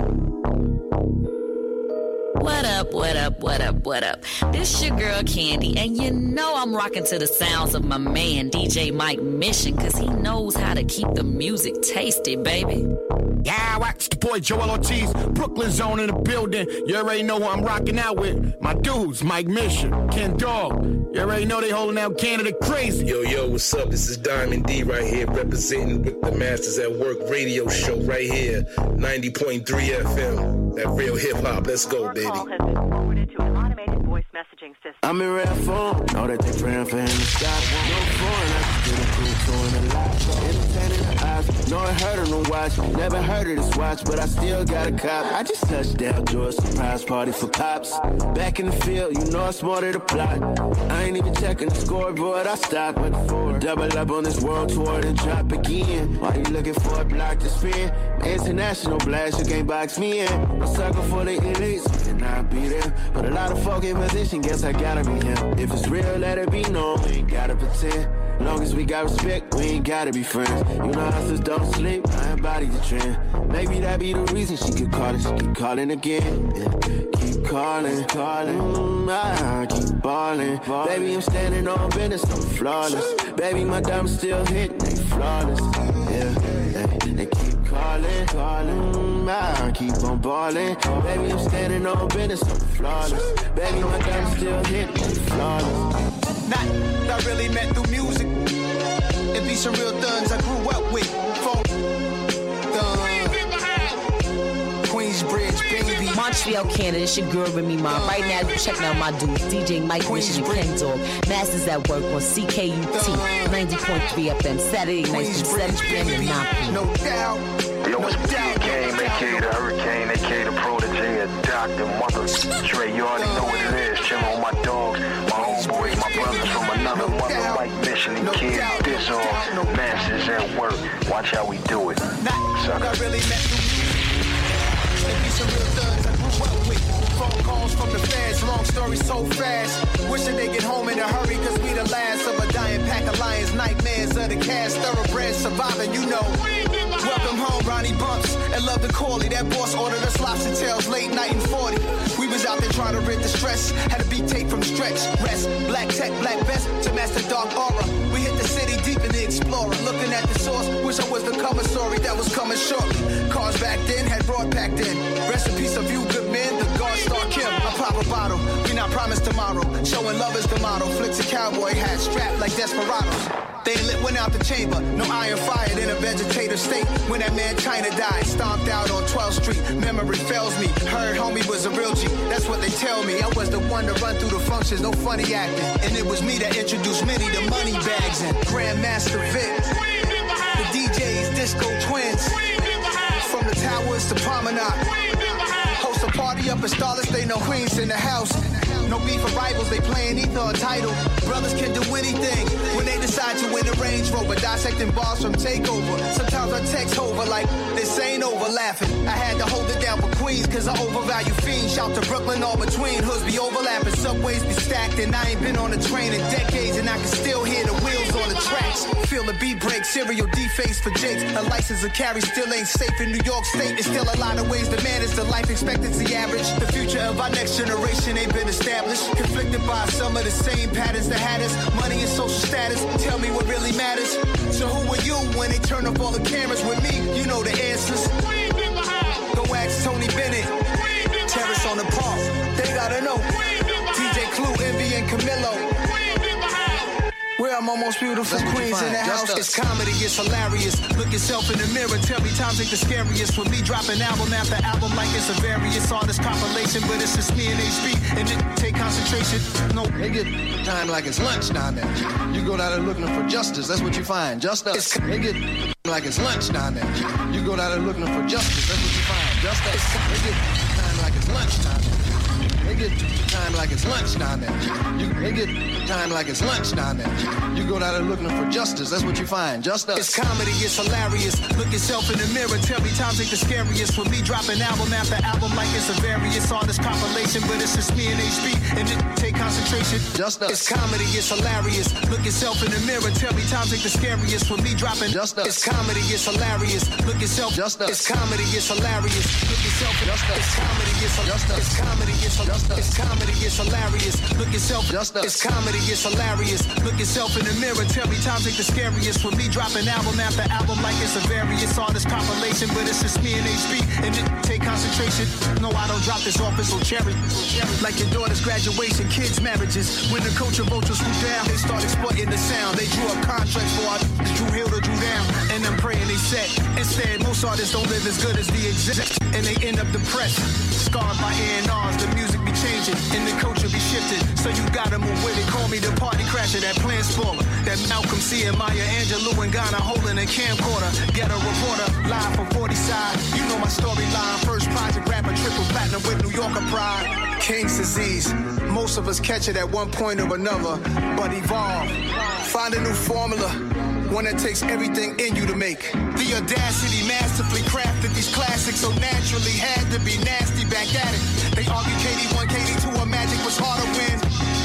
What up? This your girl Candy, and you know I'm rocking to the sounds of my man DJ Mike Mission, cause he knows how to keep the music tasty, baby. Yeah, it's the boy Joel Ortiz, Brooklyn Zone in the building. You already know who I'm rocking out with. My dudes, Mike Mission, Ken Dog. You already know they holding out Canada crazy. Yo, what's up? This is Diamond D right here, representing with the Masters at Work radio show right here, 90.3 FM. That real hip hop. Let's go, baby. Your call has been forwarded to an automated voice messaging system. I'm in rare form, know that they praying for him to stop. No foreign, I just did a cool tour in the lot. Entertaining the eyes, know I heard of no watch, never heard of this watch, but I still got a cop. I just touched down, do a surprise party for cops. Back in the field, you know I smarted the plot. I ain't even checking the scoreboard, I stopped with the 4. Double up on this world tour, then drop again. Why you looking for a block to spin? International blast, you can't box me in. A sucker for the elites, and I'll be there. But a lot of folk in position, guess I gotta be him. If it's real, let it be known, we ain't gotta pretend. Long as we got respect, we ain't gotta be friends. You know hustlers don't sleep, I embody the trend. Maybe that be the reason she could call it, she keep calling again. Yeah. Keep calling. I keep balling. Baby, I'm standing on business, I'm flawless. Baby, my diamonds still hit, they flawless. Yeah, they keep calling. I keep on balling. Baby, I'm standing on business, I'm flawless. Baby, my diamonds still hit, they flawless. Not that really met through music. It be some real thuns I grew up with. Queens Queensbridge, baby. Montreal, Canada, it's your girl Remy Ma. Right now, you checking out my dudes, DJ Mike Mission and Ken Dog. Masters at Work on CKUT 90.3 FM, Saturday nights from 7 p.m. to 9 p.m. No doubt. Yo, it's Big Game, aka the Hurricane, aka the Protege, a Dr. Mother Dre. You already know what it is. Chillin' on my dogs, my homeboys, my brothers from another mother, Mike Mission and Kid Dizzle. Masters at Work. Watch how we do it. Sucker. Some real thugs I grew up with. Phone calls from the feds, long story so fast. Wishing they get home in a hurry, cause we the last of a dying pack of lions. Nightmares of the cast, thoroughbred surviving, you know. Welcome home, Ronnie Bumps, and love the Corley. That boss ordered us lobster tails late night in 40. We was out there trying to rid the stress. Had a beat tape from Stretch, Rest, Black Tech, Black Vest to Master Dark Aura. We hit the city deep in the Explorer. Looking at the source, wish I was the cover story that was coming shortly. Cars back then had broad packed in. Rest in peace of you good men, the God Star Kim. I pop a bottle, we not promised tomorrow. Showing love is the motto. Flicks a cowboy hat, strapped like desperados. They lit one out the chamber, no iron fired in a vegetative state. When that man China died, stomped out on 12th Street. Memory fails me, heard homie was a real G. That's what they tell me, I was the one to run through the functions, no funny acting. And it was me that introduced many to money bags and Grandmaster Vic. The DJs, Disco Twins. From the towers to Promenade. Host a party up in Starless, they know Queens in the house. No beef or rivals, they playing either a title. Brothers can do anything when they decide to win a Range Rover. Dissecting bars from Takeover. Sometimes I text over like, this ain't over laughing. I had to hold it down for Queens cause I overvalue fiends. Shout to Brooklyn all between. Hoods be overlapping, subways be stacked. And I ain't been on a train in decades and I can still hear the wheels on the tracks. Feel the beat break, serial deface for Jakes. A license to carry still ain't safe in New York State. It's still a lot of ways to manage the life expectancy average. The future of our next generation ain't been established. Conflicted by some of the same patterns that had us. Money and social status, tell me what really matters. So who are you when they turn up all the cameras with me? You know the answers. Go ask Tony Bennett. Terrace on the park, they gotta know. DJ Clue, Envy, and Camilo. We're our most beautiful queens in the house. It's comedy, it's hilarious. Look yourself in the mirror, tell me times ain't the scariest. With me dropping album after album like it's a various artist compilation, but it's just me and HB, and just take concentration. No, they get time like it's lunch down there. You go down there looking for justice, that's what you find. Just us. They get like it's lunch down there. You go down there looking for justice, that's what you find. Just us. They get time like it's lunch down there. They get time like it's lunch down there. They get time like it's lunch down there. You go down there looking for justice, that's what you find. Just us. It's comedy, it's hilarious. Look yourself in the mirror, tell me times ain't the scariest. With me dropping album after album like it's a various artist compilation, but it's just me and HB, and just take concentration. Just us. It's comedy, it's hilarious. Look yourself in the mirror, tell me times ain't the scariest. With me dropping just us. It's comedy, it's hilarious. Look yourself. Just us. It's comedy, it's hilarious. Look yourself. Just us. It's comedy, it's just us. It's comedy, it's hilarious. It's comedy, it's hilarious. Look yourself. Just us. It's comedy, it's hilarious. Look yourself in the mirror, tell me times ain't the scariest. With me dropping album after album like it's a various artist compilation, but it's just me and HB, and just take concentration. No, I don't drop this off, it's so cherry. Like your daughter's graduation, kids' marriages. When the culture vultures swoop down, they start exploiting the sound. They drew up contracts for artists, Drew Hill to Drew down, and I'm praying they set. Instead, most artists don't live as good as the execs, and they end up depressed. Scarred by A&Rs, the music be changing, and the culture be shifted. So you gotta move with it. Call me the party crasher, that plan spoiler. That Malcolm C and Maya Angelou and Ghana holding a camcorder. Get a reporter, live from 40 side. You know my storyline. First project rapper, triple platinum with New Yorker pride. King's disease. Most of us catch it at one point or another, but evolve. Find a new formula. One that takes everything in you to make. The audacity masterfully crafted these classics so naturally had to be nasty back at it. They argue KD1, KD2, or Magic was harder when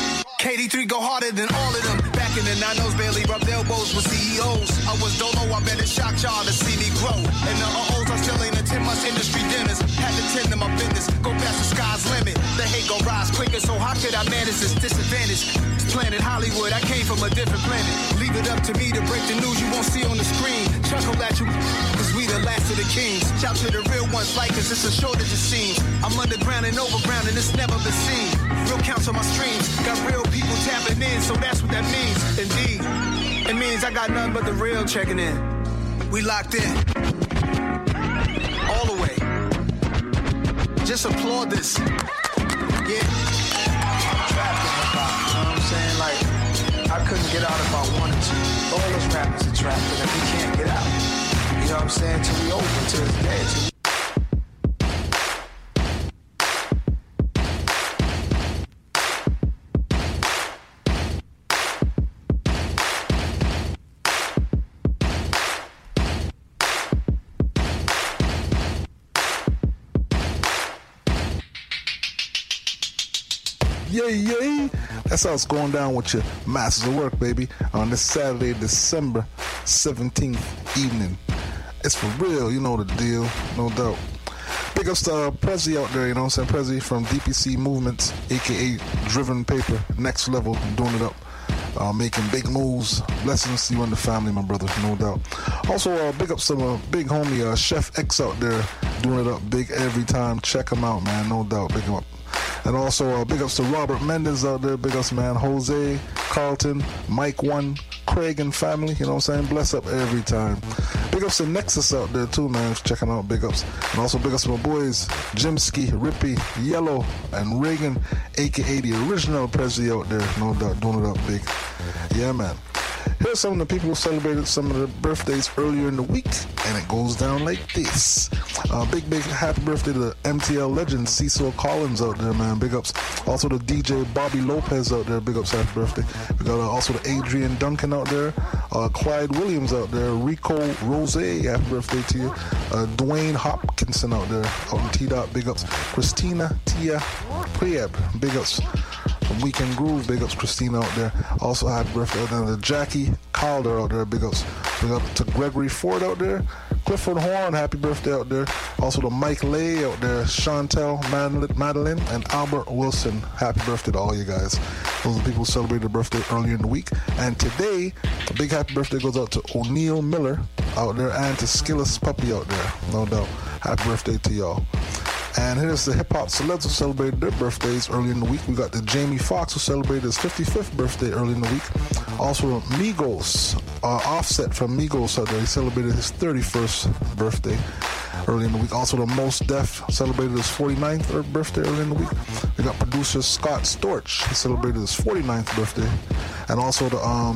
KD3 go harder than all of them. Back in the 90s, barely rubbed elbows with CEOs. I was dolo, I bet it shocked y'all to see me grow. And the uh-ohs, I still ain't attend much industry dinners. Had to tend to my business, go past the sky's limit. The hate gon' rise quicker, so how could I manage this disadvantage? Planet Hollywood, I came from a different planet. Leave it up to me to break the news you won't see on the screen. Chuckle at you, cause we the last of the kings. Shout to the real ones like us, it's a shortage of scenes. I'm underground and overground and it's never been seen. Real counts on my streams, got real people tapping in, so that's what that means. Indeed, it means I got nothing but the real checking in. We locked in, all the way. Just applaud this. Yeah. Trapped in hip hop, you know what I'm saying? Like, I couldn't get out if I wanted to. All those rappers are trapped, and we can't get out. You know what I'm saying? Till we over, till it's dead. Yay. That's how it's going down with your Masters of Work, baby, on this Saturday, December 17th evening. It's for real, you know the deal, no doubt. Big ups to Prezi out there, you know what I'm saying? Prezi from DPC Movements, a.k.a. Driven Paper, next level, doing it up. Making big moves. Blessings to you and the family, my brother, no doubt. Also, big ups to my big homie, Chef X out there, doing it up big every time. Check him out, man, no doubt. Big him up. And also, big ups to Robert Mendez out there. Big ups, man. Jose, Carlton, Mike One, Craig and family. You know what I'm saying? Bless up every time. Big ups to Nexus out there, too, man. Checking out big ups. And also big ups to my boys, Jimski, Rippy, Yellow, and Reagan, a.k.a. the original Prezi out there. No doubt, doing it up big. Yeah, man. Here's some of the people who celebrated some of their birthdays earlier in the week, and it goes down like this. Big happy birthday to the MTL legend Cecil Collins out there, man. Big ups. Also the DJ Bobby Lopez out there. Big ups, happy birthday. We got also the Adrian Duncan out there. Clyde Williams out there. Rico Rose, happy birthday to you. Dwayne Hopkinson out there. Out in T-Dot, big ups. Christina Tia Prieb, big ups. From Weekend Groove, big ups Christina out there. Also happy birthday out there to Jackie Calder out there, big ups. Big up to Gregory Ford out there. Clifford Horn, happy birthday out there. Also to Mike Lay out there. Chantel, Madeline, and Albert Wilson, happy birthday to all you guys. Those are the people who celebrated their birthday earlier in the week. And today, a big happy birthday goes out to O'Neal Miller out there and to Skillis Puppy out there, no doubt. Happy birthday to y'all. And here's the hip-hop celebs who celebrated their birthdays early in the week. We got the Jamie Foxx who celebrated his 55th birthday early in the week. Also Migos, Offset from Migos out there. He celebrated his 31st birthday early in the week. Also the Mos Def celebrated his 49th birthday early in the week. We got producer Scott Storch. He celebrated his 49th birthday. And also the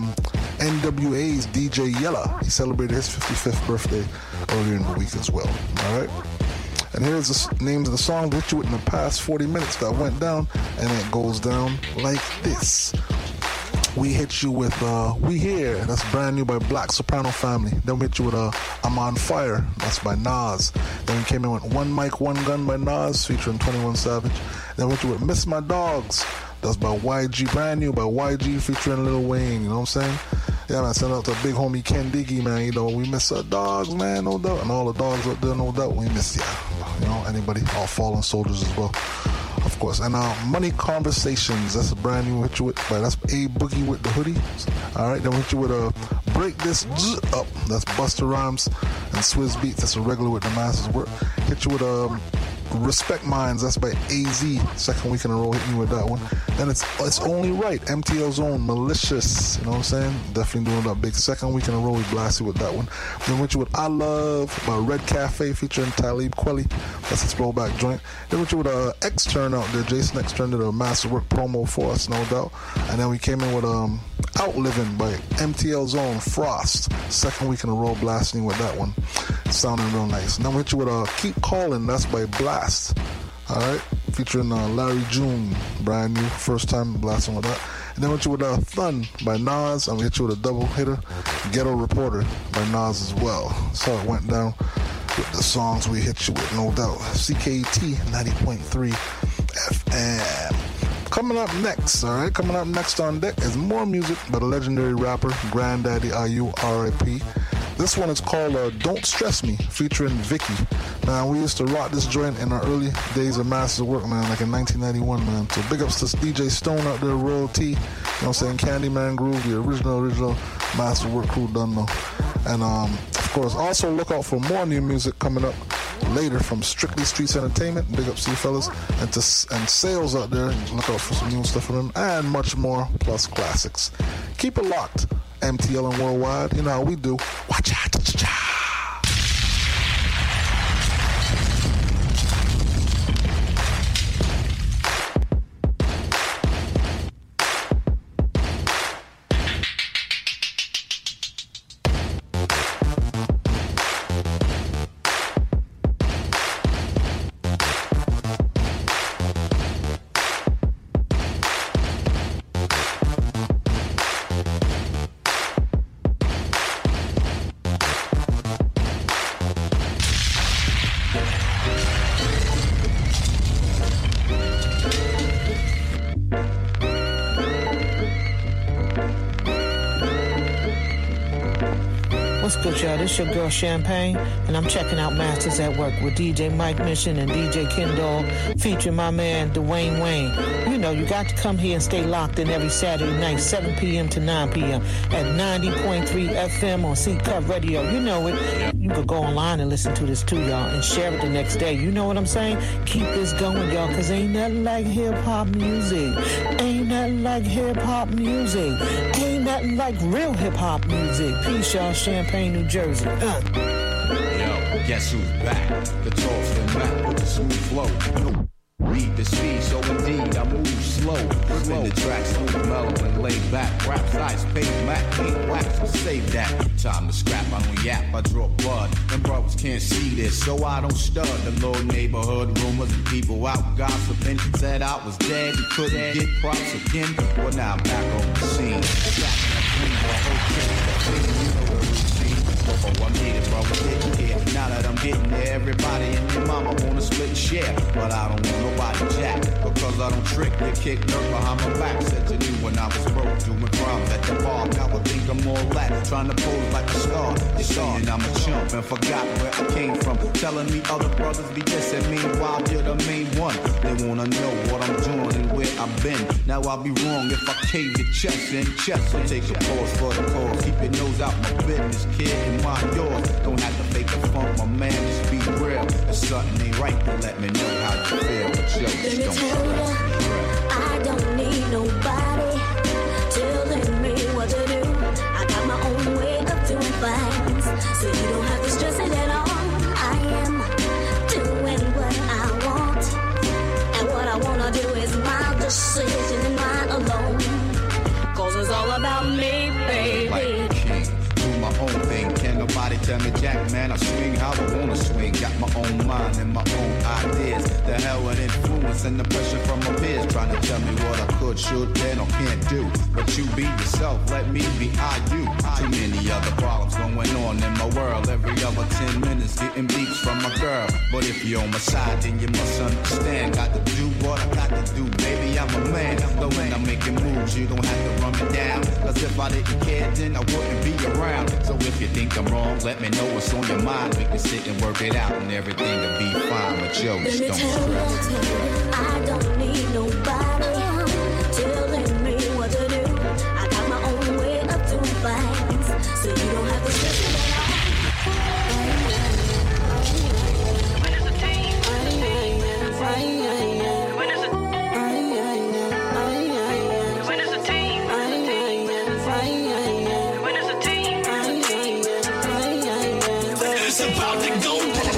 NWA's DJ Yella. He celebrated his 55th birthday earlier in the week as well. All right? And here's the names of the songs we hit you with in the past 40 minutes that went down, and it goes down like this. We hit you with We Here, that's brand new by Black Soprano Family. Then we hit you with I'm On Fire, that's by Nas. Then we came in with One Mic, One Gun by Nas, featuring 21 Savage. Then we hit you with Miss My Dogs, that's by YG, brand new by YG, featuring Lil Wayne, you know what I'm saying? Yeah, man, send out to big homie Ken Diggy, man. You know, we miss our dogs, man, no doubt. And all the dogs out there, no doubt, we miss you. You know, anybody, all fallen soldiers as well, of course. And Money Conversations, that's a brand new hit you with, that's A Boogie with the hoodie. All right, then we hit you with Break This Up, that's Busta Rhymes and Swizz Beatz, that's a regular with the Masters Work. Hit you with Respect Minds, that's by AZ, second week in a row, hitting you with that one. Then it's Only Right, MTL's own Malicious, you know what I'm saying? Definitely doing that big second week in a row, we blast you with that one. Then went you with I Love by Red Cafe featuring Talib Kweli, that's a throwback joint. Then went you with X-Turn out there, Jason X-Turn did a Master Work promo for us, no doubt. And then we came in with Outliving by MTL's own Frost, second week in a row, blasting you with that one. Sounding real nice. And then we hit you with Keep Calling, that's by Blast. Alright, featuring Larry June, brand new, first time blasting with that. And then we hit you with Thun by Nas, and we hit you with a double hitter, Ghetto Reporter by Nas as well. So it went down with the songs we hit you with, no doubt. CKT 90.3 FM. Coming up next, alright, coming up next on deck is more music by the legendary rapper Granddaddy IU, R.I.P. This one is called Don't Stress Me, featuring Vicky. Man, we used to rock this joint in our early days of Masters Work, man, like in 1991, man. So big ups to DJ Stone out there, Royal T, you know what I'm saying, Candyman Groove, the original Masters Work crew done though. And of course, also look out for more new music coming up later from Strictly Streets Entertainment. Big up to you fellas. And Sales out there, look out for some new stuff from them, and much more, plus classics. Keep it locked. MTL and Worldwide, you know how we do. Watch out. good, y'all? This your girl Champagne, and I'm checking out Masters at Work with DJ Mike Mission and DJ Kendall, featuring my man Dwayne Wayne. You know, you got to come here and stay locked in every Saturday night, 7 p.m. to 9 p.m. at 90.3 FM on C-Cut Radio. You know it. You could go online and listen to this too, y'all, and share it the next day. You know what I'm saying? Keep this going, y'all, because ain't nothing like hip-hop music. Ain't nothing like hip-hop music. Ain't nothing like real hip-hop music. Peace, y'all. Champaign, New Jersey. Yo, guess who's back? The tall slim Mac with the smooth flow. Read the speed, so indeed I move slow. Spin the track smooth, mellow and laid back. Rap size, pay Mac, ain't wax, so save that. Time to scrap, I don't yap, I draw blood. Them brothers can't see this, so I don't stud. The little neighborhood rumors and people out gossiping said I was dead and couldn't get props again. Well, now I'm back on the scene. Oh, I made it, bro, I'm getting here. Now that I'm getting there, everybody and their mama wanna split and share. But I don't want nobody jack, because I don't trick. They kick dirt behind my back. Said you knew when I was broke, doing crimes at the bar. Now I think I'm all that, trying to pose like a star. They saying I'm a chump and forgot where I came from. Telling me other brothers be dissing me while you're the main one. They wanna know what I'm doing and where I've been. Now I'll be wrong if I cave your chest in chest. So take a pause for the cause. Keep your nose out my business, kid, and mind yours. Don't have to fake the funk, my man, just be real. If something ain't right, then let me know how you feel. But yo, just don't stress. I don't need nobody telling me what to do. I got my own way of doing things, so you don't have to stress it at all. I am doing what I want, and what I wanna do is my decision and mine alone. 'Cause it's all about me, baby. Like a king, do my own thing. Can't nobody tell me jack, man. I swing how I wanna swing. Got my own mind and my own ideas. The hell with influence and the pressure from my peers, trying to tell me what I could, should, can, or can't do. But you be yourself, let me be you. Too many other problems going on in my world. Every other 10 minutes getting beeps from my girl. But if you're on my side, then you must understand. Got to do what I got to do, baby, I'm a man. Though when I'm making moves, you don't have to run me down. 'Cause if I didn't care, then I wouldn't be around. So if you think I'm wrong, let me know what's on your mind. We can sit and work it out and everything will be fine. But yo, just don't stress. I don't need nobody telling me what to do. I got my own way of doing things, so you don't have to stress it at all. When it's a team, when it's a team, when it's a team, it's about to go,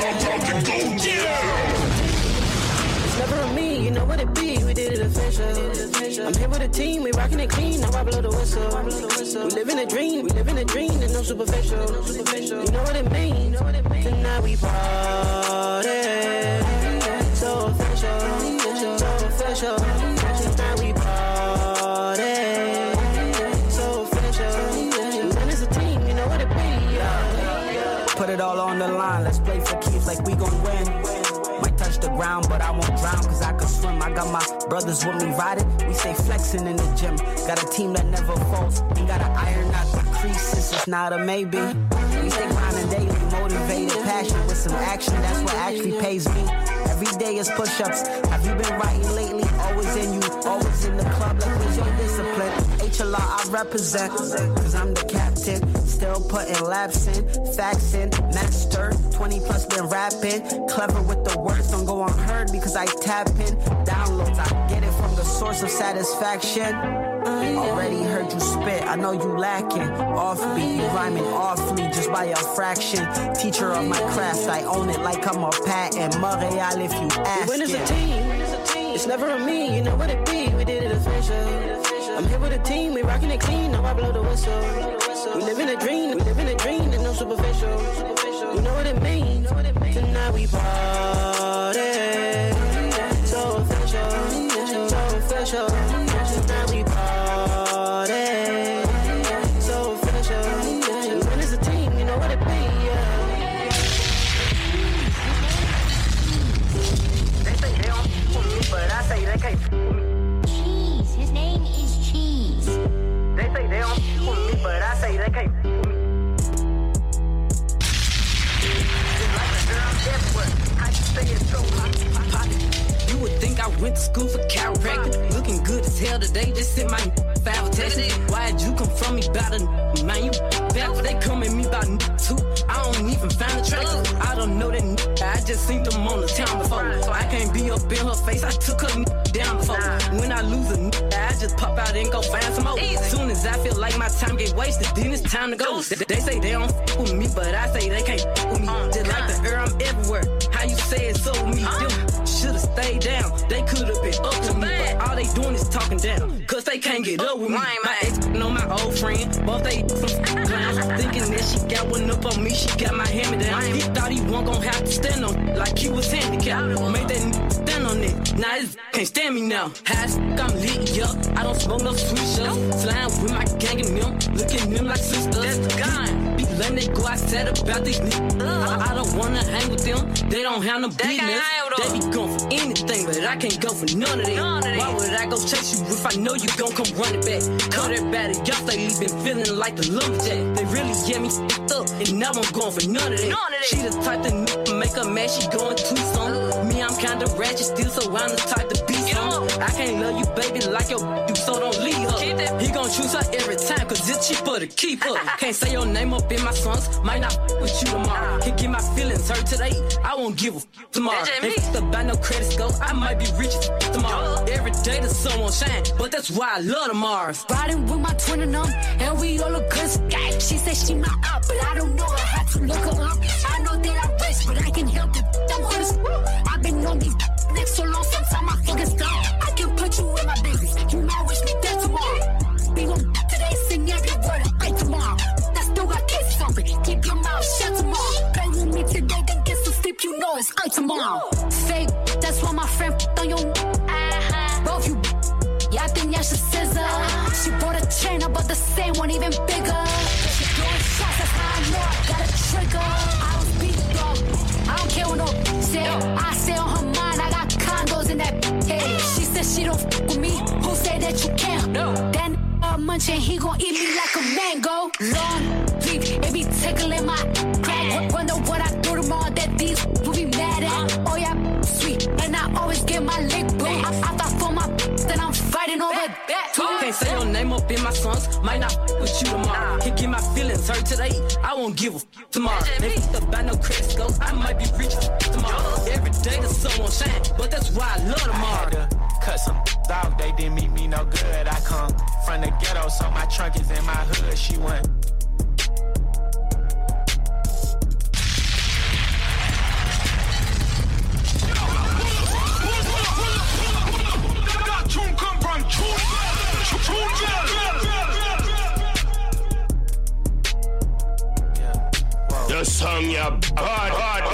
yeah. It's never on me, you know what it be. We did it official. I'm here with a team, we rockin' it clean. Now I blow the whistle. We live in a dream, there's no superficial. You know what it means. Tonight we party, so official, so official. Tonight we party, so official. When it's a team, you know what it be. Put it all on the line, let's play for keeps like we gon' win. Might touch the ground, but I won't drown, 'cause I can swim. I got my brothers with me riding, we stay flexing in the gym. Got a team that never falls, ain't gotta iron out the creases, it's not a maybe. We stay grinding daily, motivated, passion with some action, that's what actually pays me. Every day is push-ups, have you been writing lately? Always in you, always in the club, like where's your discipline? HLR I represent, 'cause I'm the captain. Still putting laps in, facts in, master, 20 plus been rapping. Clever with the words, don't go unheard because I tap in. Downloads, I get it from the source of satisfaction. Already heard you spit, I know you lacking. Offbeat, you rhyming awfully just by a fraction. Teacher of my craft, I own it like I'm a patent. Montreal if you ask When it's it. a team, it's never on me, you know what it be. We did it official. I'm here with a team, we rockin' it clean. Now I blow the whistle. We live in a dream, there's no superficial. You know what it means. Tonight we party, so official, so official. Tonight we party, so official. When it's a team, you know what it be. They say they don't f*** me, but I say they can't f*** me. Cheese, his name is Cheese. They say they don't f*** me, but I say they can't f*** me. You would think I went to school for chiropractic. Looking good as hell today, just sent my 5 texts. Why'd you come from me about a man? You back, they come at me about too. I don't even find the tracks. I don't know that I just seen them on the town before. I can't be up in her face, I took her down before. When I lose a I just pop out and go find some more. Soon as I feel like my time get wasted, then it's time to go. They say they don't f with me, but I say they can't f with me. Just like the air, I'm everywhere. How you say it so with me? Them should've stayed down. They could've been up to me, but all they doing is talking down. Cause they can't get up with me. My ex know my old friend, both they some clowns. Thinking that she got one up on me, she got my hand me down. He thought he wasn't gonna have to stand on like he was handicapped. Made that stand on it. Now this can't stand me now. High I'm lit up. I don't smoke no sweet shots. Slime with my gang and them, look at them like sisters. That's the guy. Be letting they go outside about these niggas. I don't wanna hang with them. They don't have no business. They be going for anything, but I can't go for none of that. Why would I go chase you if I know you gon' come running back? Cut everybody, y'all lately been feeling like the lumberjack. They really get me up, and now I'm going for none of that. She the type to make her mad, she going too soon. Me, I'm kinda ratchet still, so I'm the type to be some. I can't love you, baby, like your you, so don't leave her. He gon' choose her every time, cause it's cheaper to keep her. Can't say your name up in my songs, might not with you tomorrow. Can get my feelings hurt today, I won't give a tomorrow. If the buy no credit score, I might be rich tomorrow. Every day the sun won't shine, but that's why I love the Mars. Riding with my twin and and we all look good. She said she my up, but I don't know her. I had to look her up. I know that I'm rich, but I can help it. I'm on this. I've been on these niggas so long, sometimes my fingers gone. I can put you in my business. You might wish me dead tomorrow. Be on today, sing every word I write tomorrow. I still got kids something. Keep your mouth shut tomorrow. Play with me today, then get some sleep. You know it's I tomorrow. Fake, that's why my friend on your. Both you. Yeah, I think y'all should scissor. She bought a chain, I bought the same one, even bigger. She throwing shots, that's how I know I got a trigger. I was beat dog, I don't care what no say. I say on her mind, I got condos in that head. She said she don't f with me, who say that you can't? No. That munching, he gon' eat me like a mango. Long leaf, it be tickling my crack. Wonder what I do tomorrow that these will be mad at. Oh yeah, sweet, and I always get my lick boo. I thought for my then I'm fighting over that. Can't say your name up in my songs, might not with you tomorrow. Can get my feelings hurt today, I won't give a tomorrow. If the buy no credit score, I might be rich tomorrow. Every day the sun won't shine, but that's why I love tomorrow. Cut some dog, they didn't meet me no good. I come from the ghetto, so my trunk is in my hood. She went. The song ya hard.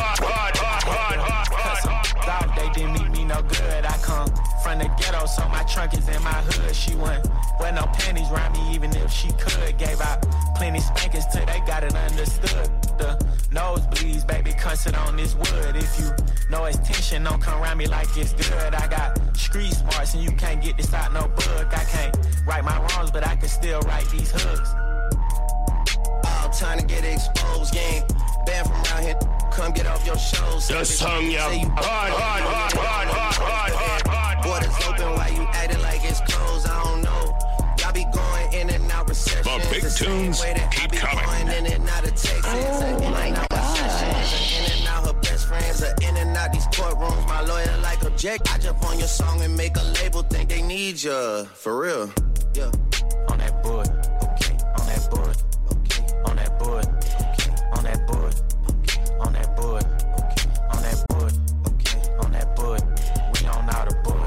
Dog, they didn't meet me no good. I come from the ghetto, so my trunk is in my hood. She went with no panties around me, even if she could. Gave out plenty spankings till they got it understood. The nosebleeds, baby, come sit on this wood. If you know it's tension, don't come around me like it's good. I got street smarts and you can't get this out no book. I can't right my wrongs, but I can still write these hooks. All time to get exposed, gang. Banned from around here, come get off your shows. The song ya hard. Borders open, why you acting like it's closed? I don't know. Y'all be going in and out recessions. The big tunes keep coming. In and out of Texas. In and out recessions. In and out her best friends. In and out these courtrooms. My lawyer like a jack. I jump on your song and make a label think they need ya. For real. Yeah. On that board. Okay. On that board. Okay. On that board. Okay. On that board. Okay. On that board. Okay. On that board. Okay. On that board. We on out of board.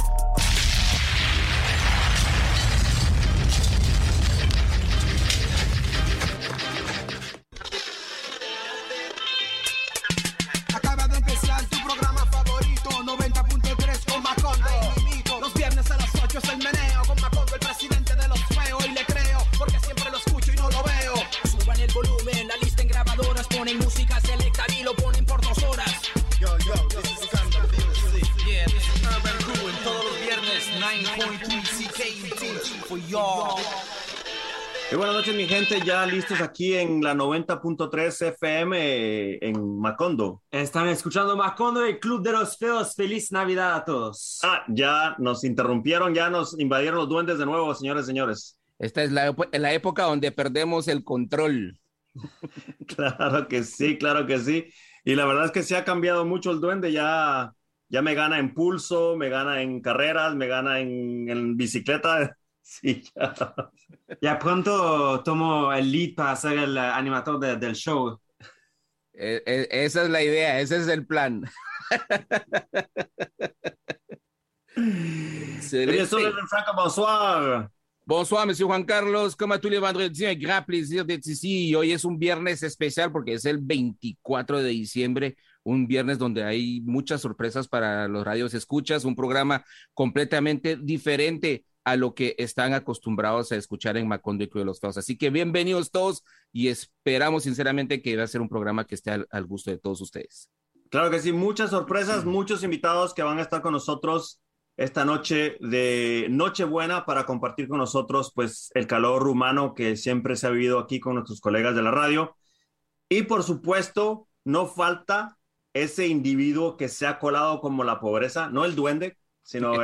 Acaba de empezar tu programa favorito, 90.3 con Macondo. Los viernes a las 8 es el meneo con Macondo, el presidente de los feos. Y le creo, porque siempre lo escucho y no lo veo. Suban el volumen, la lista en grabadoras. Ponen música selecta y lo ponen por 2 horas. Yo, this is Urban Music. Yeah, this is Urban Crew. En todos los viernes, 9.3 CKUT for y'all. Buenas noches, mi gente, ya listos aquí en la 90.3 FM en Macondo. Están escuchando Macondo, el Club de los Feos. Feliz Navidad a todos. Ya nos interrumpieron, ya nos invadieron los duendes de nuevo, señores. Esta es la época donde perdemos el control. Claro que sí. Y la verdad es que sí ha cambiado mucho el duende, ya me gana en pulso, me gana en carreras, me gana en bicicleta. Sí, ya pronto tomo el lead para ser el animador del show. Esa es la idea, ese es el plan. Bonsoir. Bonsoir, monsieur Juan Carlos. Comme à tous les vendredis, un grand plaisir d'être ici. Y hoy es un viernes especial porque es el 24 de diciembre, un viernes donde hay muchas sorpresas para los radios escuchas, un programa completamente diferente a lo que están acostumbrados a escuchar en Macondo y Club de los Feos. Así que bienvenidos todos y esperamos sinceramente que va a ser un programa que esté al gusto de todos ustedes. Claro que sí, muchas sorpresas, muchos invitados que van a estar con nosotros esta noche de Nochebuena para compartir con nosotros pues el calor humano que siempre se ha vivido aquí con nuestros colegas de la radio. Y por supuesto, no falta ese individuo que se ha colado como la pobreza, no el duende, sino